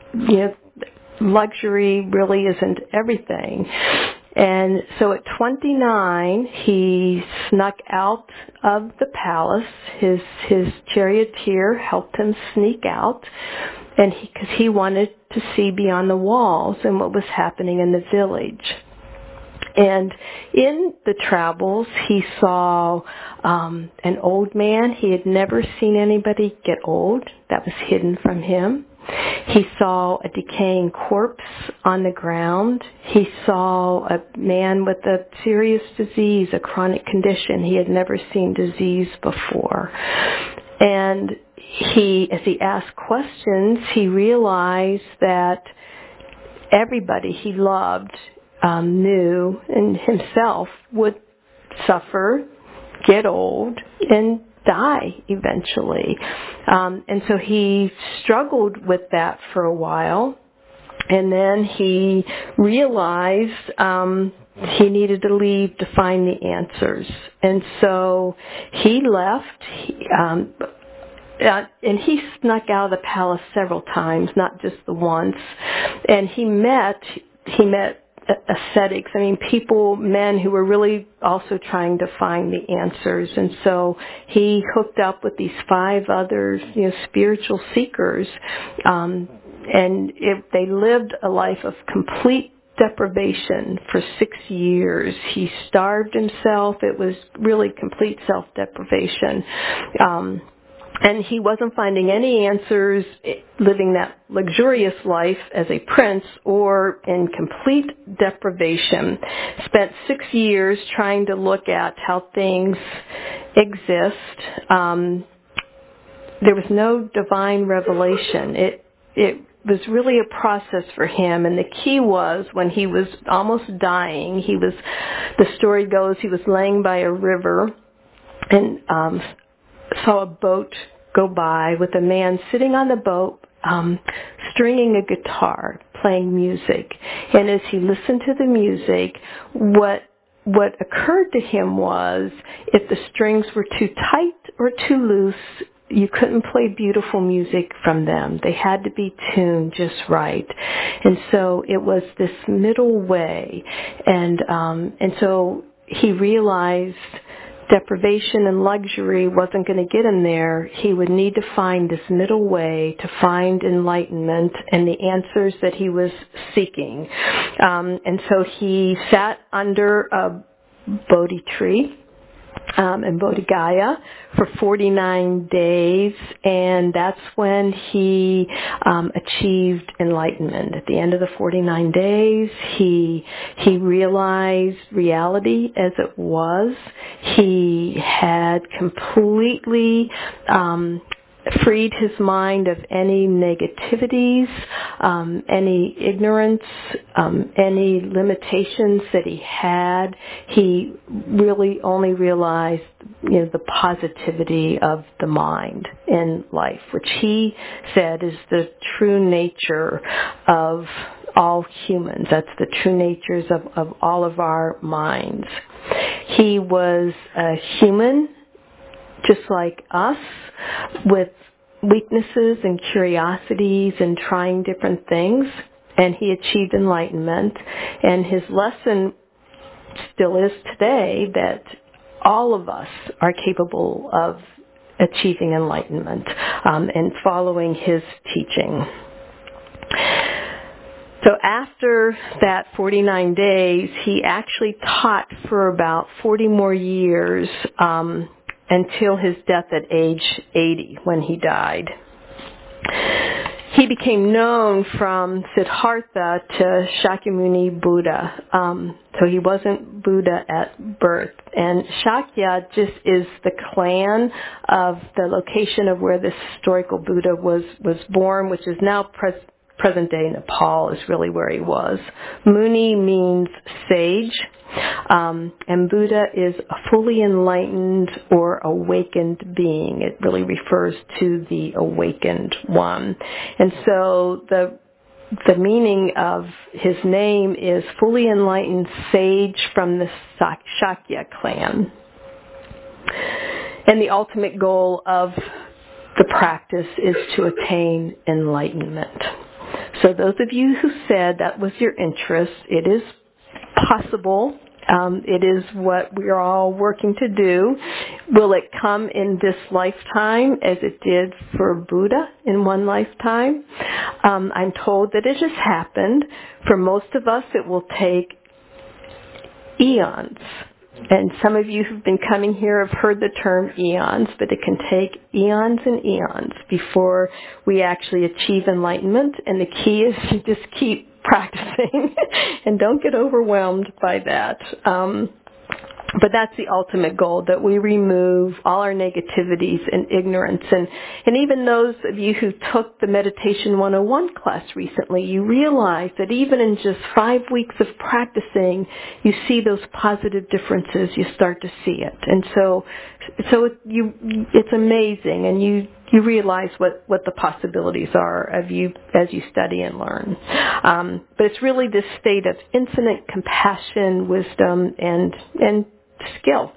luxury really isn't everything. And so at 29, he snuck out of the palace. His charioteer helped him sneak out, and because he wanted to see beyond the walls and what was happening in the village. And in the travels, he saw an old man. He had never seen anybody get old. That was hidden from him. He saw a decaying corpse on the ground. He saw a man with a serious disease, a chronic condition. He had never seen disease before. And as he asked questions, he realized that everybody he loved knew and himself would suffer, get old, and die eventually. And so he struggled with that for a while, and then he realized he needed to leave to find the answers. And so he left, and he snuck out of the palace several times, not just the once. And he met ascetics. I mean, men who were really also trying to find the answers. And so he hooked up with these 5 other, spiritual seekers, and they lived a life of complete deprivation for 6 years. He starved himself. It was really complete self-deprivation. And he wasn't finding any answers living that luxurious life as a prince or in complete deprivation. Spent 6 years trying to look at how things exist. There was no divine revelation. It was really a process for him, and the key was when he was almost dying, the story goes, he was laying by a river and saw a boat go by with a man sitting on the boat, stringing a guitar, playing music. And as he listened to the music, what occurred to him was if the strings were too tight or too loose, you couldn't play beautiful music from them. They had to be tuned just right. And so it was this middle way. And so he realized deprivation and luxury wasn't going to get him there. He would need to find this middle way to find enlightenment and the answers that he was seeking. And so he sat under a Bodhi tree in Bodhi Gaya for 49 days, and that's when he achieved enlightenment. At the end of the 49 days, he realized reality as it was. He had completely freed his mind of any negativities, any ignorance, any limitations that he had. He really only realized, the positivity of the mind in life, which he said is the true nature of all humans. That's the true natures of all of our minds. He was a human, just like us, with weaknesses and curiosities and trying different things, and he achieved enlightenment. And his lesson still is today that all of us are capable of achieving enlightenment and following his teaching. So after that 49 days, he actually taught for about 40 more years until his death at age 80 when he died. He became known from Siddhartha to Shakyamuni Buddha. So he wasn't Buddha at birth. And Shakya just is the clan of the location of where this historical Buddha was born, which is now present-day Nepal is really where he was. Muni means sage, and Buddha is a fully enlightened or awakened being. It really refers to the awakened one. And so the meaning of his name is fully enlightened sage from the Shakya clan. And the ultimate goal of the practice is to attain enlightenment. So those of you who said that was your interest, it is possible. It is what we are all working to do. Will it come in this lifetime as it did for Buddha in one lifetime? I'm told that it has happened. For most of us, it will take eons. And some of you who've been coming here have heard the term eons, but it can take eons and eons before we actually achieve enlightenment. And the key is you just keep practicing and don't get overwhelmed by that. But that's the ultimate goal, that we remove all our negativities and ignorance. And even those of you who took the Meditation 101 class recently, you realize that even in just 5 weeks of practicing, you see those positive differences. You start to see it. And so it's amazing, and you realize what the possibilities are of you as you study and learn. But it's really this state of infinite compassion, wisdom, and skill.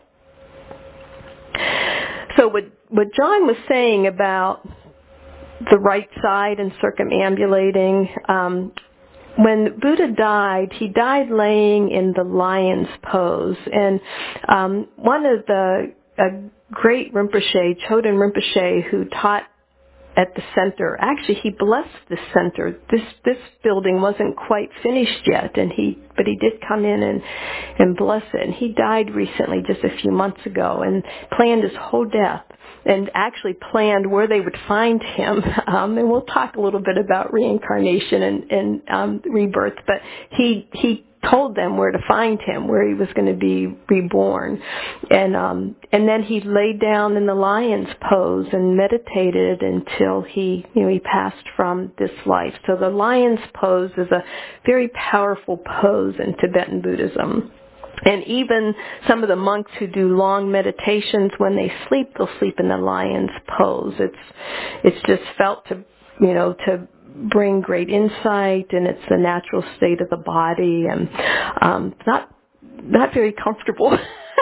So what John was saying about the right side and circumambulating, when Buddha died, he died laying in the lion's pose. And one of the great Rinpoche, Choden Rinpoche, who taught at the center, actually he blessed the center. This building wasn't quite finished yet, but he did come in and bless it. And he died recently, just a few months ago, and planned his whole death, and actually planned where they would find him. And we'll talk a little bit about reincarnation and rebirth, but he told them where to find him, where he was going to be reborn. And then he laid down in the lion's pose and meditated until he passed from this life. So the lion's pose is a very powerful pose in Tibetan Buddhism. And even some of the monks who do long meditations, when they sleep, they'll sleep in the lion's pose. It's just felt to bring great insight, and it's the natural state of the body, and not very comfortable.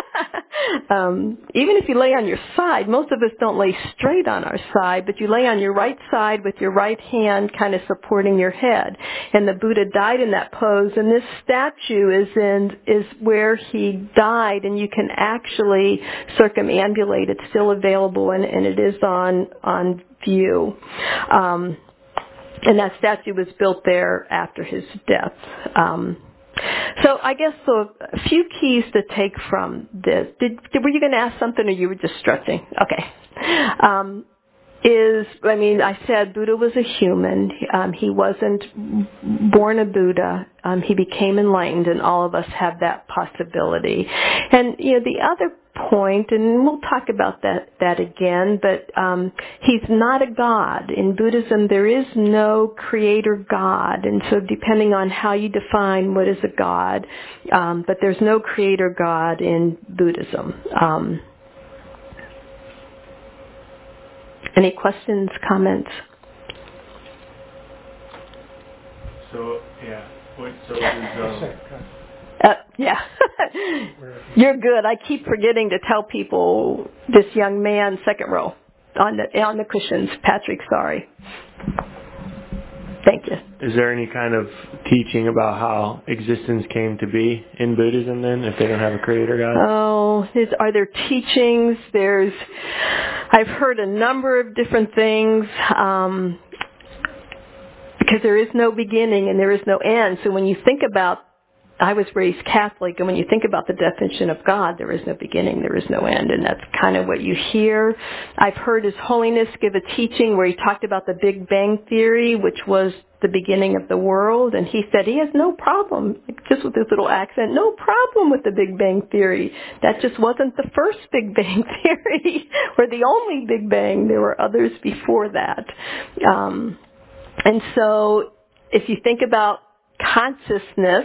Even if you lay on your side, most of us don't lay straight on our side, but you lay on your right side with your right hand kind of supporting your head. And the Buddha died in that pose, and this statue is where he died, and you can actually circumambulate. It's still available, and it is on view. And that statue was built there after his death. So I guess a few keys to take from this. Were you going to ask something, or you were just stretching? Okay. I said Buddha was a human. He wasn't born a Buddha. He became enlightened, and all of us have that possibility. And, the other point, and we'll talk about that again, but he's not a god. In Buddhism, there is no creator god, and so depending on how you define what is a god, but there's no creator god in Buddhism. Any questions, comments? Yeah. You're good. I keep forgetting to tell people this young man, second row, on the cushions. Patrick, sorry. Thank you. Is there any kind of teaching about how existence came to be in Buddhism then, if they don't have a creator god? Oh, are there teachings? I've heard a number of different things, because there is no beginning and there is no end. So when you think about, I was raised Catholic, and when you think about the definition of God, there is no beginning, there is no end, and that's kind of what you hear. I've heard His Holiness give a teaching where he talked about the Big Bang Theory, which was the beginning of the world, and he said he has no problem, just with his little accent, no problem with the Big Bang Theory. That just wasn't the first Big Bang Theory, or the only Big Bang. There were others before that. And so if you think about consciousness,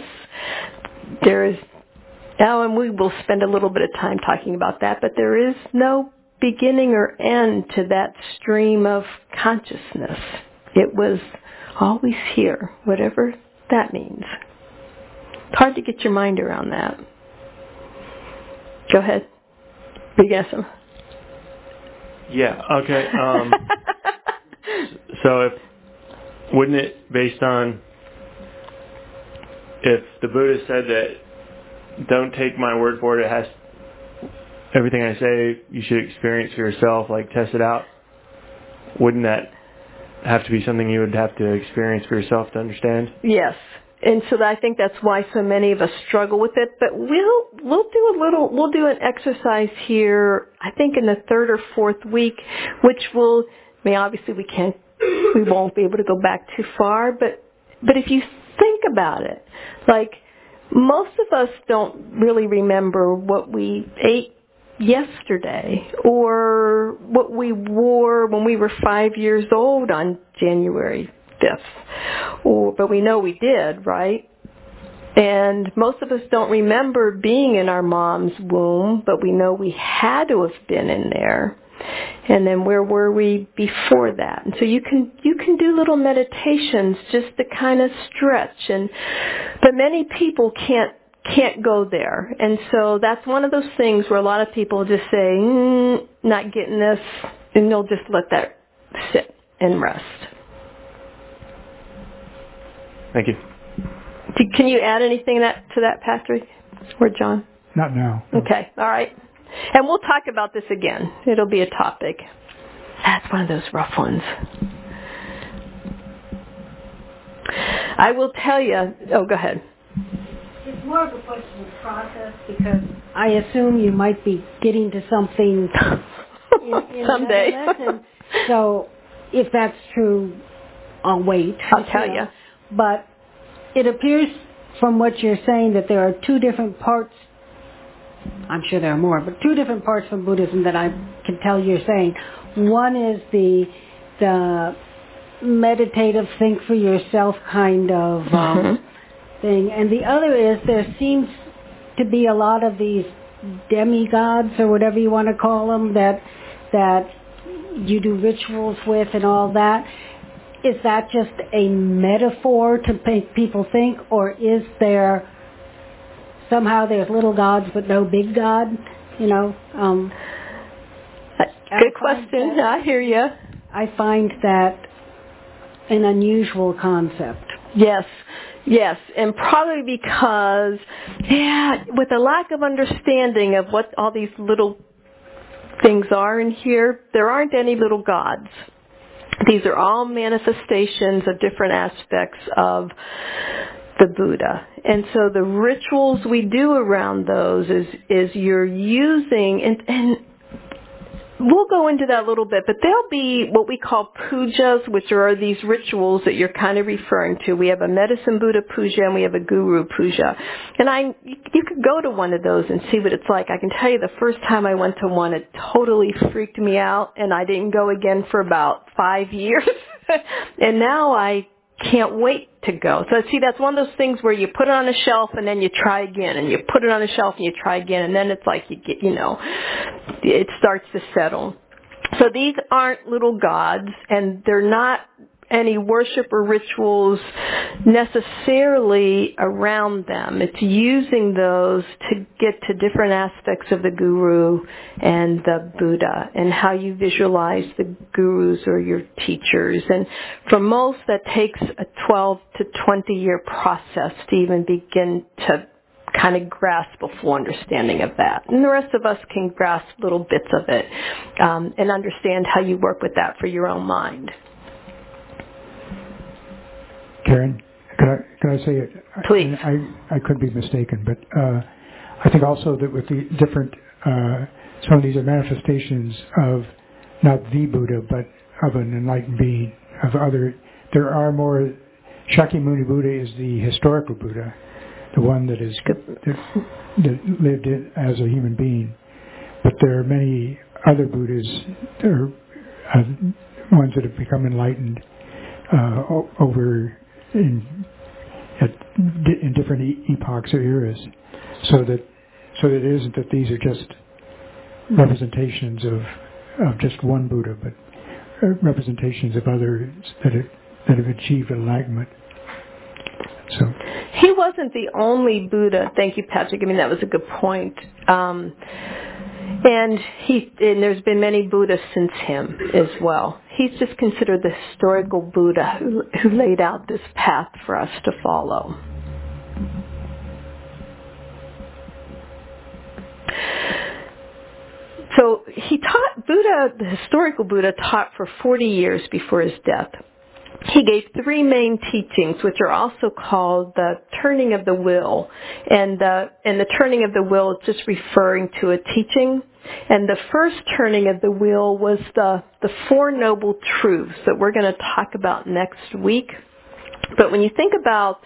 and we will spend a little bit of time talking about that, but there is no beginning or end to that stream of consciousness. It was always here, whatever that means. It's hard to get your mind around that. Go ahead. You guess them. Yeah, okay. So wouldn't it, based on, if the Buddha said that don't take my word for it, everything I say you should experience for yourself, like test it out, wouldn't that have to be something you would have to experience for yourself to understand? Yes. And so I think that's why so many of us struggle with it. But we'll do an exercise here, I think in the third or fourth week, which obviously we won't be able to go back too far, but if you think about it, like most of us don't really remember what we ate yesterday or what we wore when we were 5 years old on January 5th. But we know we did, right? And most of us don't remember being in our mom's womb, but we know we had to have been in there. And then where were we before that? And so you can do little meditations just to kind of stretch, but many people can't go there. And so that's one of those things where a lot of people just say, not getting this, and they'll just let that sit and rest. Thank you. Can you add anything to that, Patrick or John? Not now. Okay, all right. And we'll talk about this again. It'll be a topic. That's one of those rough ones. I will tell you. Oh, go ahead. It's more of a question of process because I assume you might be getting to something in someday. Lesson. So if that's true, I'll wait. I'll tell you. But it appears from what you're saying that there are two different parts. I'm sure there are more, but two different parts from Buddhism that I can tell you're saying. One is the meditative, think for yourself kind of thing, and the other is there seems to be a lot of these demigods or whatever you want to call them that you do rituals with and all that. Is that just a metaphor to make people think, or is there somehow there's little gods but no big god? Good question. I hear you. I find that an unusual concept. Yes, and probably because, with a lack of understanding of what all these little things are in here, there aren't any little gods. These are all manifestations of different aspects of the Buddha. And so the rituals we do around those is you're using, and we'll go into that a little bit, but there'll be what we call pujas, which are these rituals that you're kind of referring to. We have a medicine Buddha puja and we have a guru puja. And you could go to one of those and see what it's like. I can tell you the first time I went to one, it totally freaked me out, and I didn't go again for about 5 years. And now I can't wait to go. So see, that's one of those things where you put it on a shelf and then you try again, and you put it on a shelf and you try again, and then it's like you get, it starts to settle. So these aren't little gods, and they're not any worship or rituals necessarily around them. It's using those to get to different aspects of the guru and the Buddha and how you visualize the gurus or your teachers. And for most, that takes a 12 to 20 year process to even begin to kind of grasp a full understanding of that. And the rest of us can grasp little bits of it and understand how you work with that for your own mind. Karen, could I say it? Please. I could be mistaken, but I think also that with the different, some of these are manifestations of not the Buddha, but of an enlightened being, of other. There are more. Shakyamuni Buddha is the historical Buddha, the one that lived as a human being. But there are many other Buddhas, or ones that have become enlightened over in different epochs or eras, so that it isn't that these are just representations of just one Buddha, but representations of others that have achieved enlightenment. So he wasn't the only Buddha. Thank you, Patrick. I mean, that was a good point. And there's been many Buddhas since him as well. He's just considered the historical Buddha who laid out this path for us to follow. So the historical Buddha taught for 40 years before his death. He gave 3 main teachings, which are also called the turning of the wheel. And the turning of the wheel is just referring to a teaching. And the first turning of the wheel was the 4 Noble Truths that we're going to talk about next week. But when you think about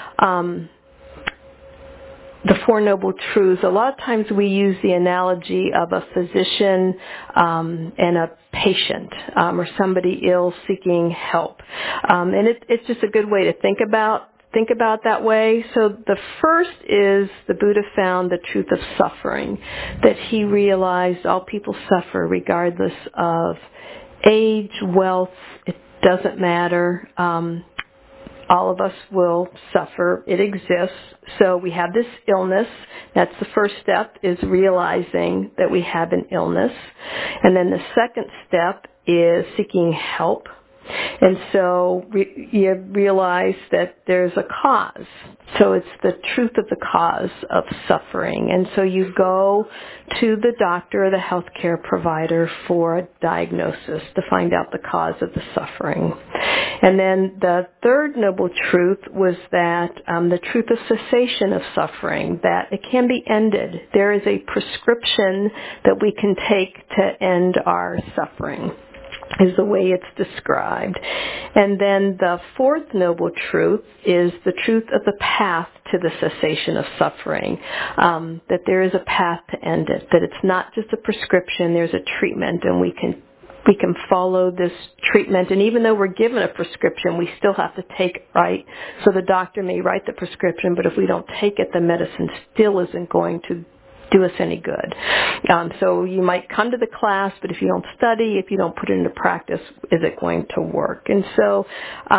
the 4 Noble Truths, a lot of times we use the analogy of a physician and a patient or somebody ill seeking help. And it's just a good way to think about that way. So the first is the Buddha found the truth of suffering, that he realized all people suffer regardless of age, wealth, it doesn't matter. All of us will suffer. It exists. So we have this illness. That's the first step, is realizing that we have an illness. And then the second step is seeking help. And so you realize that there's a cause. So it's the truth of the cause of suffering. And so you go to the doctor or the healthcare provider for a diagnosis to find out the cause of the suffering. And then the third noble truth was that the truth of cessation of suffering, that it can be ended. There is a prescription that we can take to end our suffering, is the way it's described. And then the fourth noble truth is the truth of the path to the cessation of suffering, that there is a path to end it, that it's not just a prescription, there's a treatment, and we can follow this treatment. And even though we're given a prescription, we still have to take it, right? So the doctor may write the prescription, but if we don't take it, the medicine still isn't going to do us any good. So you might come to the class, but if you don't study, if you don't put it into practice, is it going to work? And so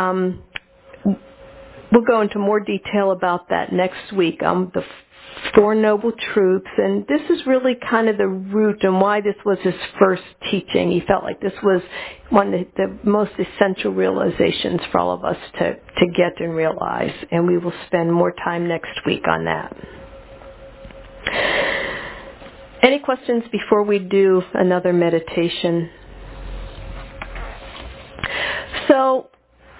we'll go into more detail about that next week. The Four Noble Truths, and this is really kind of the root and why this was his first teaching. He felt like this was one of the most essential realizations for all of us to get and realize, and we will spend more time next week on that. Any questions before we do another meditation? So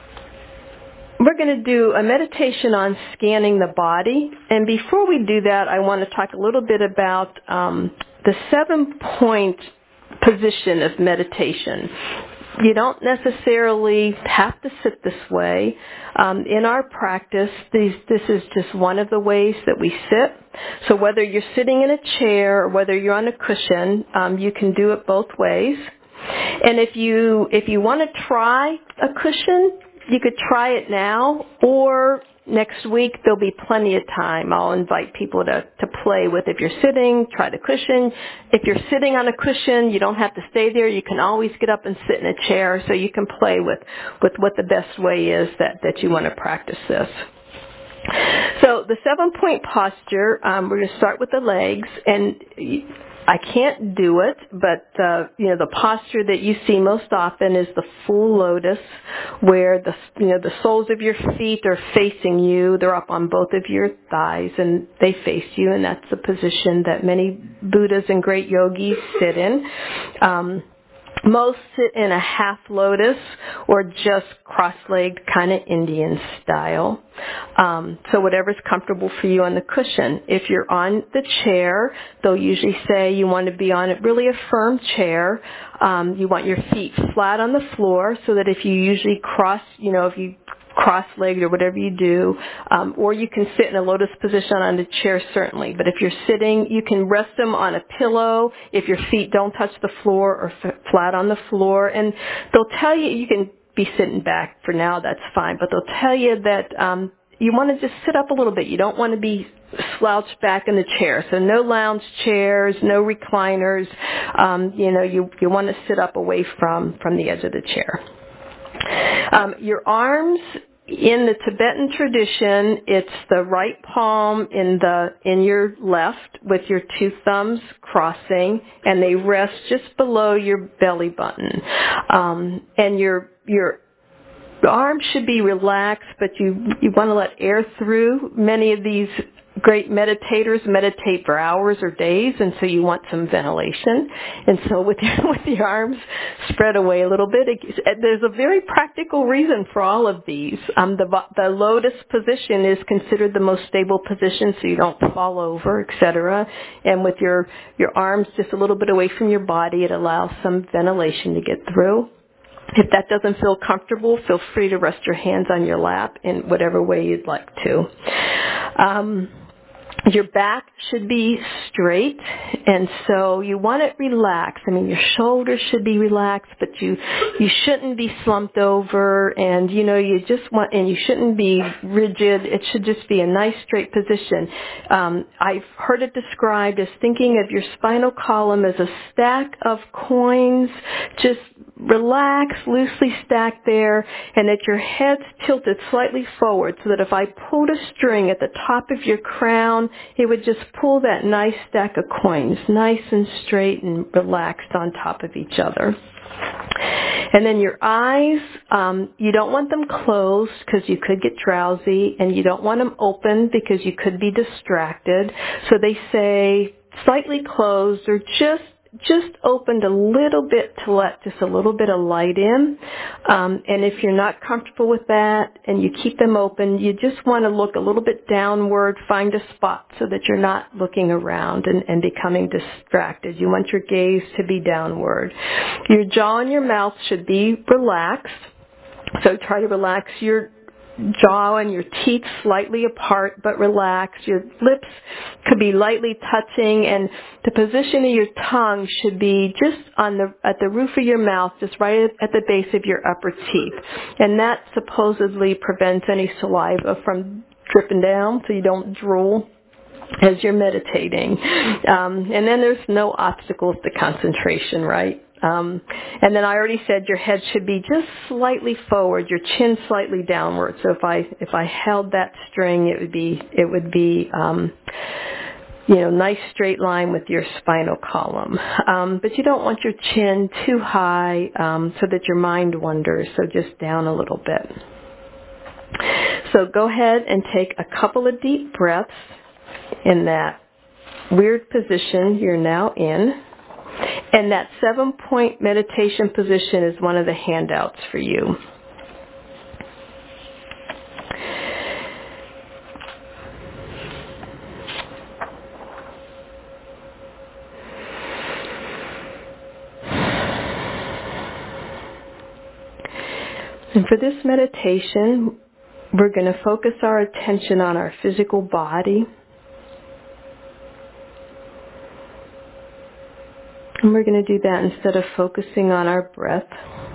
we're going to do a meditation on scanning the body. And before we do that, I want to talk a little bit about the 7-point position of meditation. You don't necessarily have to sit this way. In our practice, this is just one of the ways that we sit. So whether you're sitting in a chair or whether you're on a cushion, you can do it both ways. And if you want to try a cushion, you could try it now, or next week there'll be plenty of time. I'll invite people to play with. If you're sitting, try the cushion. If you're sitting on a cushion, you don't have to stay there. You can always get up and sit in a chair, so you can play with what the best way is that you want to practice this. So the 7-point posture, we're going to start with the legs, and I can't do it, but the posture that you see most often is the full lotus, where the soles of your feet are facing you. They're up on both of your thighs, and they face you, and that's the position that many Buddhas and great yogis sit in. Most sit in a half lotus or just cross-legged, kind of Indian style. So whatever's comfortable for you on the cushion. If you're on the chair, they'll usually say you want to be on really a firm chair. You want your feet flat on the floor so that if you usually if you cross-legged or whatever you do, or you can sit in a lotus position on a chair, certainly. But if you're sitting, you can rest them on a pillow if your feet don't touch the floor or flat on the floor. And they'll tell you can be sitting back for now, that's fine. But they'll tell you that you want to just sit up a little bit. You don't want to be slouched back in the chair. So no lounge chairs, no recliners. You want to sit up away from the edge of the chair. Your arms, in the Tibetan tradition, it's the right palm in your left with your two thumbs crossing, and they rest just below your belly button. And your arms should be relaxed, but you want to let air through. Many of these great meditators meditate for hours or days, and so you want some ventilation. And so with your arms spread away a little bit, there's a very practical reason for all of these. The lotus position is considered the most stable position, so you don't fall over, etc. And with your arms just a little bit away from your body, it allows some ventilation to get through. If that doesn't feel comfortable, feel free to rest your hands on your lap in whatever way you'd like to. Your back should be straight, and so you want it relaxed. I mean, your shoulders should be relaxed, but you shouldn't be slumped over, and you shouldn't be rigid. It should just be a nice straight position. I've heard it described as thinking of your spinal column as a stack of coins, just relaxed, loosely stacked there, and that your head's tilted slightly forward so that if I pulled a string at the top of your crown, it would just pull that nice stack of coins, nice and straight and relaxed on top of each other. And then your eyes, you don't want them closed because you could get drowsy, and you don't want them open because you could be distracted. So they say slightly closed or just opened a little bit to let just a little bit of light in. And if you're not comfortable with that and you keep them open, you just want to look a little bit downward, find a spot so that you're not looking around and becoming distracted. You want your gaze to be downward. Your jaw and your mouth should be relaxed. So try to relax your jaw and your teeth slightly apart, but relax. Your lips could be lightly touching, and the position of your tongue should be just at the roof of your mouth, just right at the base of your upper teeth. And that supposedly prevents any saliva from dripping down, so you don't drool as you're meditating. And then there's no obstacles to concentration, right? And then I already said your head should be just slightly forward, your chin slightly downward. So if I held that string, it would be nice straight line with your spinal column. But you don't want your chin too high so that your mind wanders. So just down a little bit. So go ahead and take a couple of deep breaths in that weird position you're now in. And that 7-point meditation position is one of the handouts for you. And for this meditation, we're going to focus our attention on our physical body. And we're going to do that instead of focusing on our breath.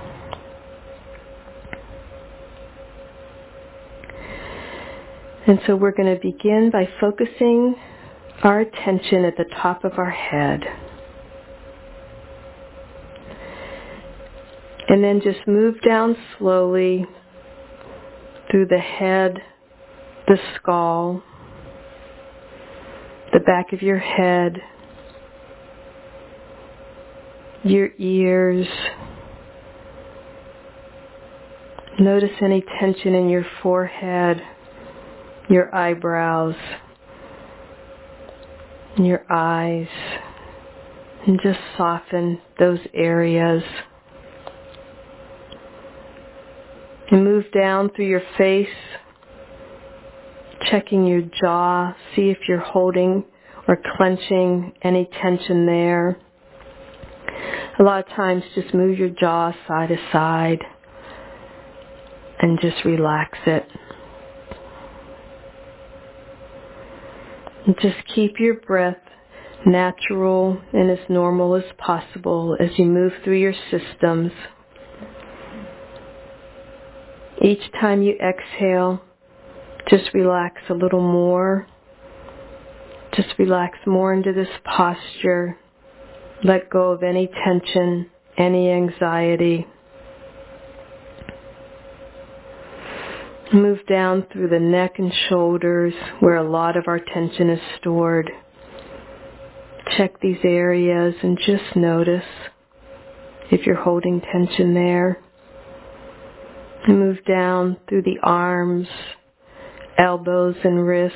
And so we're going to begin by focusing our attention at the top of our head. And then just move down slowly through the head, the skull, the back of your head, your ears. Notice any tension in your forehead, your eyebrows, and your eyes, and just soften those areas. And move down through your face, checking your jaw, see if you're holding or clenching any tension there. A lot of times just move your jaw side to side and just relax it. And just keep your breath natural and as normal as possible as you move through your systems. Each time you exhale, just relax a little more. Just relax more into this posture. Let go of any tension, any anxiety. Move down through the neck and shoulders where a lot of our tension is stored. Check these areas and just notice if you're holding tension there. And move down through the arms, elbows and wrist,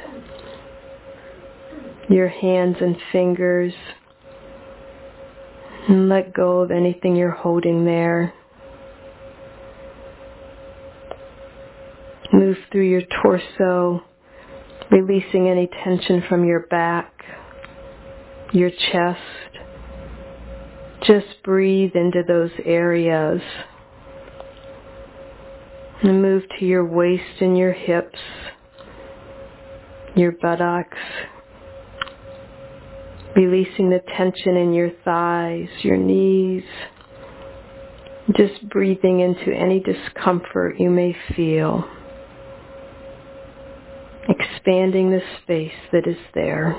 your hands and fingers. And let go of anything you're holding there. Move through your torso, releasing any tension from your back, your chest. Just breathe into those areas. And move to your waist and your hips, your buttocks, releasing the tension in your thighs, your knees, just breathing into any discomfort you may feel, expanding the space that is there.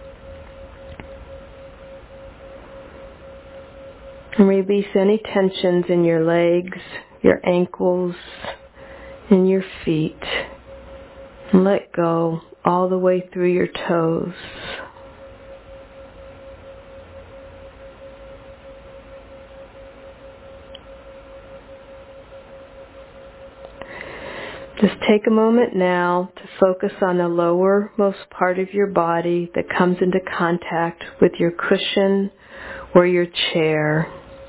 And release any tensions in your legs, your ankles, and your feet. And let go all the way through your toes. Just take a moment now to focus on the lowermost part of your body that comes into contact with your cushion or your chair.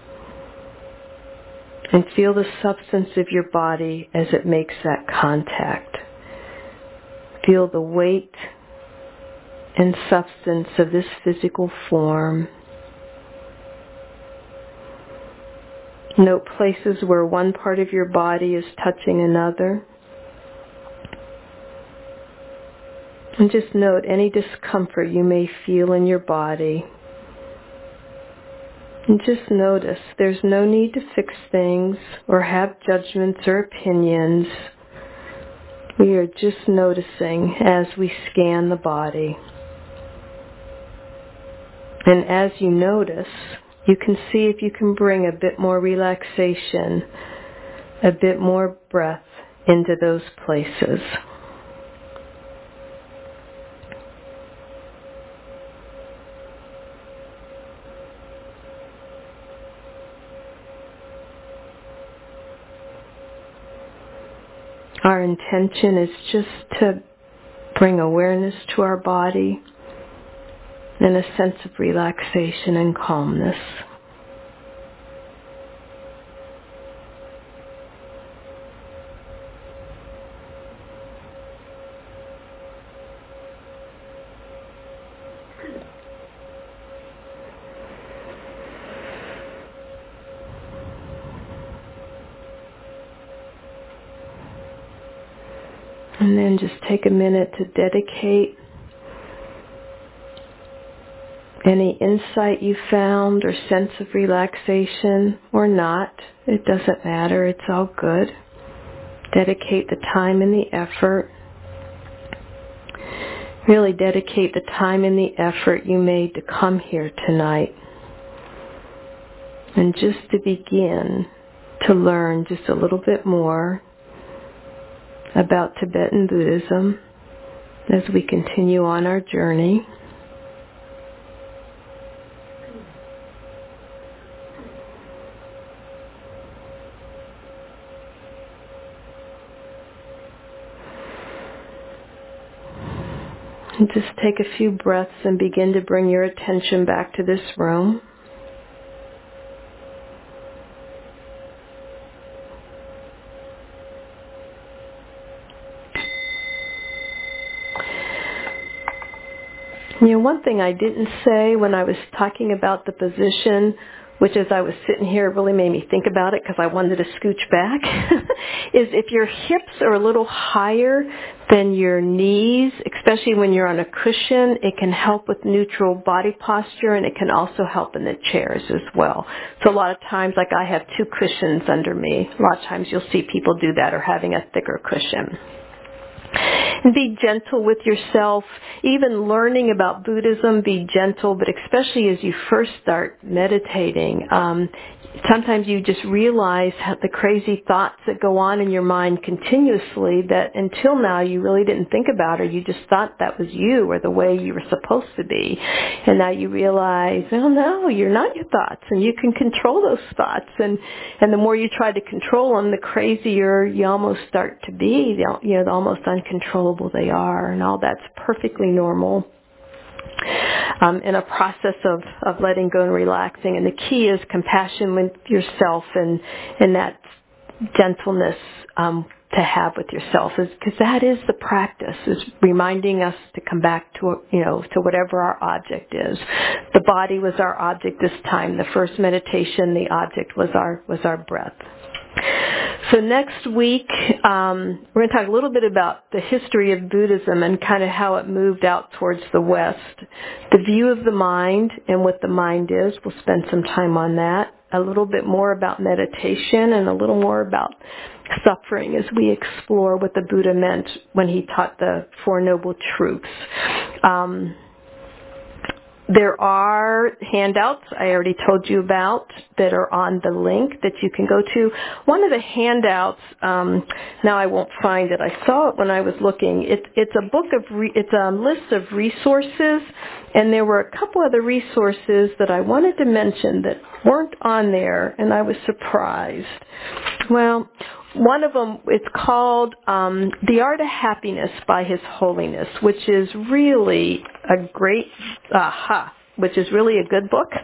And feel the substance of your body as it makes that contact. Feel the weight and substance of this physical form. Note places where one part of your body is touching another. And just note any discomfort you may feel in your body. And just notice there's no need to fix things or have judgments or opinions. We are just noticing as we scan the body. And as you notice, you can see if you can bring a bit more relaxation, a bit more breath into those places. Our intention is just to bring awareness to our body and a sense of relaxation and calmness. And then just take a minute to dedicate any insight you found or sense of relaxation or not. It doesn't matter. It's all good. Dedicate the time and the effort. Really dedicate the time and the effort you made to come here tonight. And just to begin to learn just a little bit more about Tibetan Buddhism as we continue on our journey. And just take a few breaths and begin to bring your attention back to this room. You know, one thing I didn't say when I was talking about the position, which as I was sitting here really made me think about it because I wanted to scooch back, is if your hips are a little higher than your knees, especially when you're on a cushion, it can help with neutral body posture and it can also help in the chairs as well. So a lot of times, like I have two cushions under me, a lot of times you'll see people do that or having a thicker cushion. And be gentle with yourself. Even learning about Buddhism, be gentle, but especially as you first start meditating, sometimes you just realize the crazy thoughts that go on in your mind continuously that until now you really didn't think about, or you just thought that was you or the way you were supposed to be. And now you realize, oh no, you're not your thoughts, and you can control those thoughts. And the more you try to control them, the crazier you almost start to be, the almost uncontrollable they are, and all that's perfectly normal. In a process of letting go and relaxing. And the key is compassion with yourself and that gentleness to have with yourself, because that is the practice, is reminding us to come back to whatever our object is. The body was our object this time. The first meditation, the object was our breath. So next week, we're going to talk a little bit about the history of Buddhism and kind of how it moved out towards the West. The view of the mind and what the mind is. We'll spend some time on that. A little bit more about meditation and a little more about suffering as we explore what the Buddha meant when he taught the Four Noble Truths. There are handouts I already told you about that are on the link that you can go to. One of the handouts, now I won't find it. I saw it when I was looking. It's a book it's a list of resources, and there were a couple other resources that I wanted to mention that weren't on there, and I was surprised. Well, one of them, it's called The Art of Happiness by His Holiness, which is really a great, which is really a good book.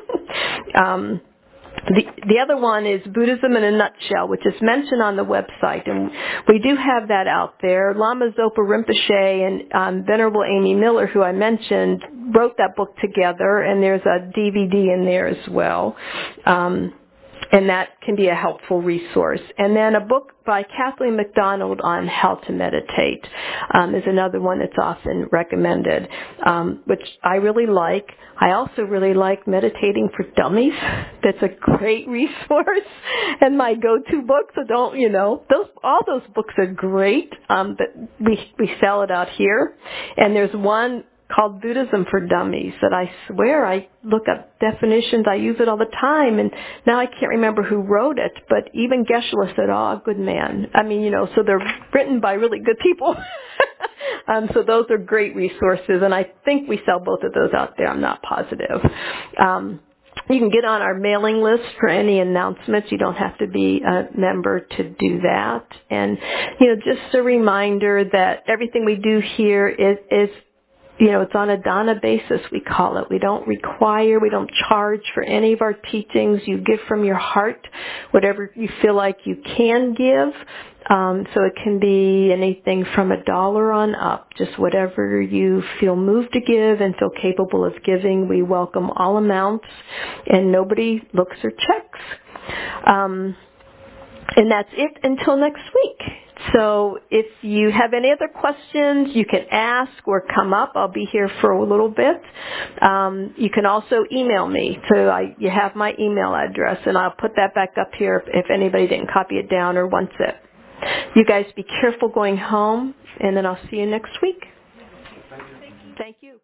The other one is Buddhism in a Nutshell, which is mentioned on the website, and we do have that out there. Lama Zopa Rinpoche and Venerable Amy Miller, who I mentioned, wrote that book together, and there's a DVD in there as well. And that can be a helpful resource. And then a book by Kathleen McDonald on how to meditate is another one that's often recommended, which I really like. I also really like Meditating for Dummies. That's a great resource and my go-to book. So all those books are great, but we sell it out here. And there's one called Buddhism for Dummies that I swear I look up definitions. I use it all the time, and now I can't remember who wrote it, but even Geshe-la said, "Oh, good man." I mean, so they're written by really good people. So those are great resources, and I think we sell both of those out there. I'm not positive. You can get on our mailing list for any announcements. You don't have to be a member to do that. And, just a reminder that everything we do here is it's on a dana basis, we call it. We don't charge for any of our teachings. You give from your heart whatever you feel like you can give. So it can be anything from $1 on up, just whatever you feel moved to give and feel capable of giving. We welcome all amounts, and nobody looks or checks. And that's it until next week. So if you have any other questions, you can ask or come up. I'll be here for a little bit. You can also email me. So you have my email address, and I'll put that back up here if anybody didn't copy it down or wants it. You guys be careful going home, and then I'll see you next week. Thank you.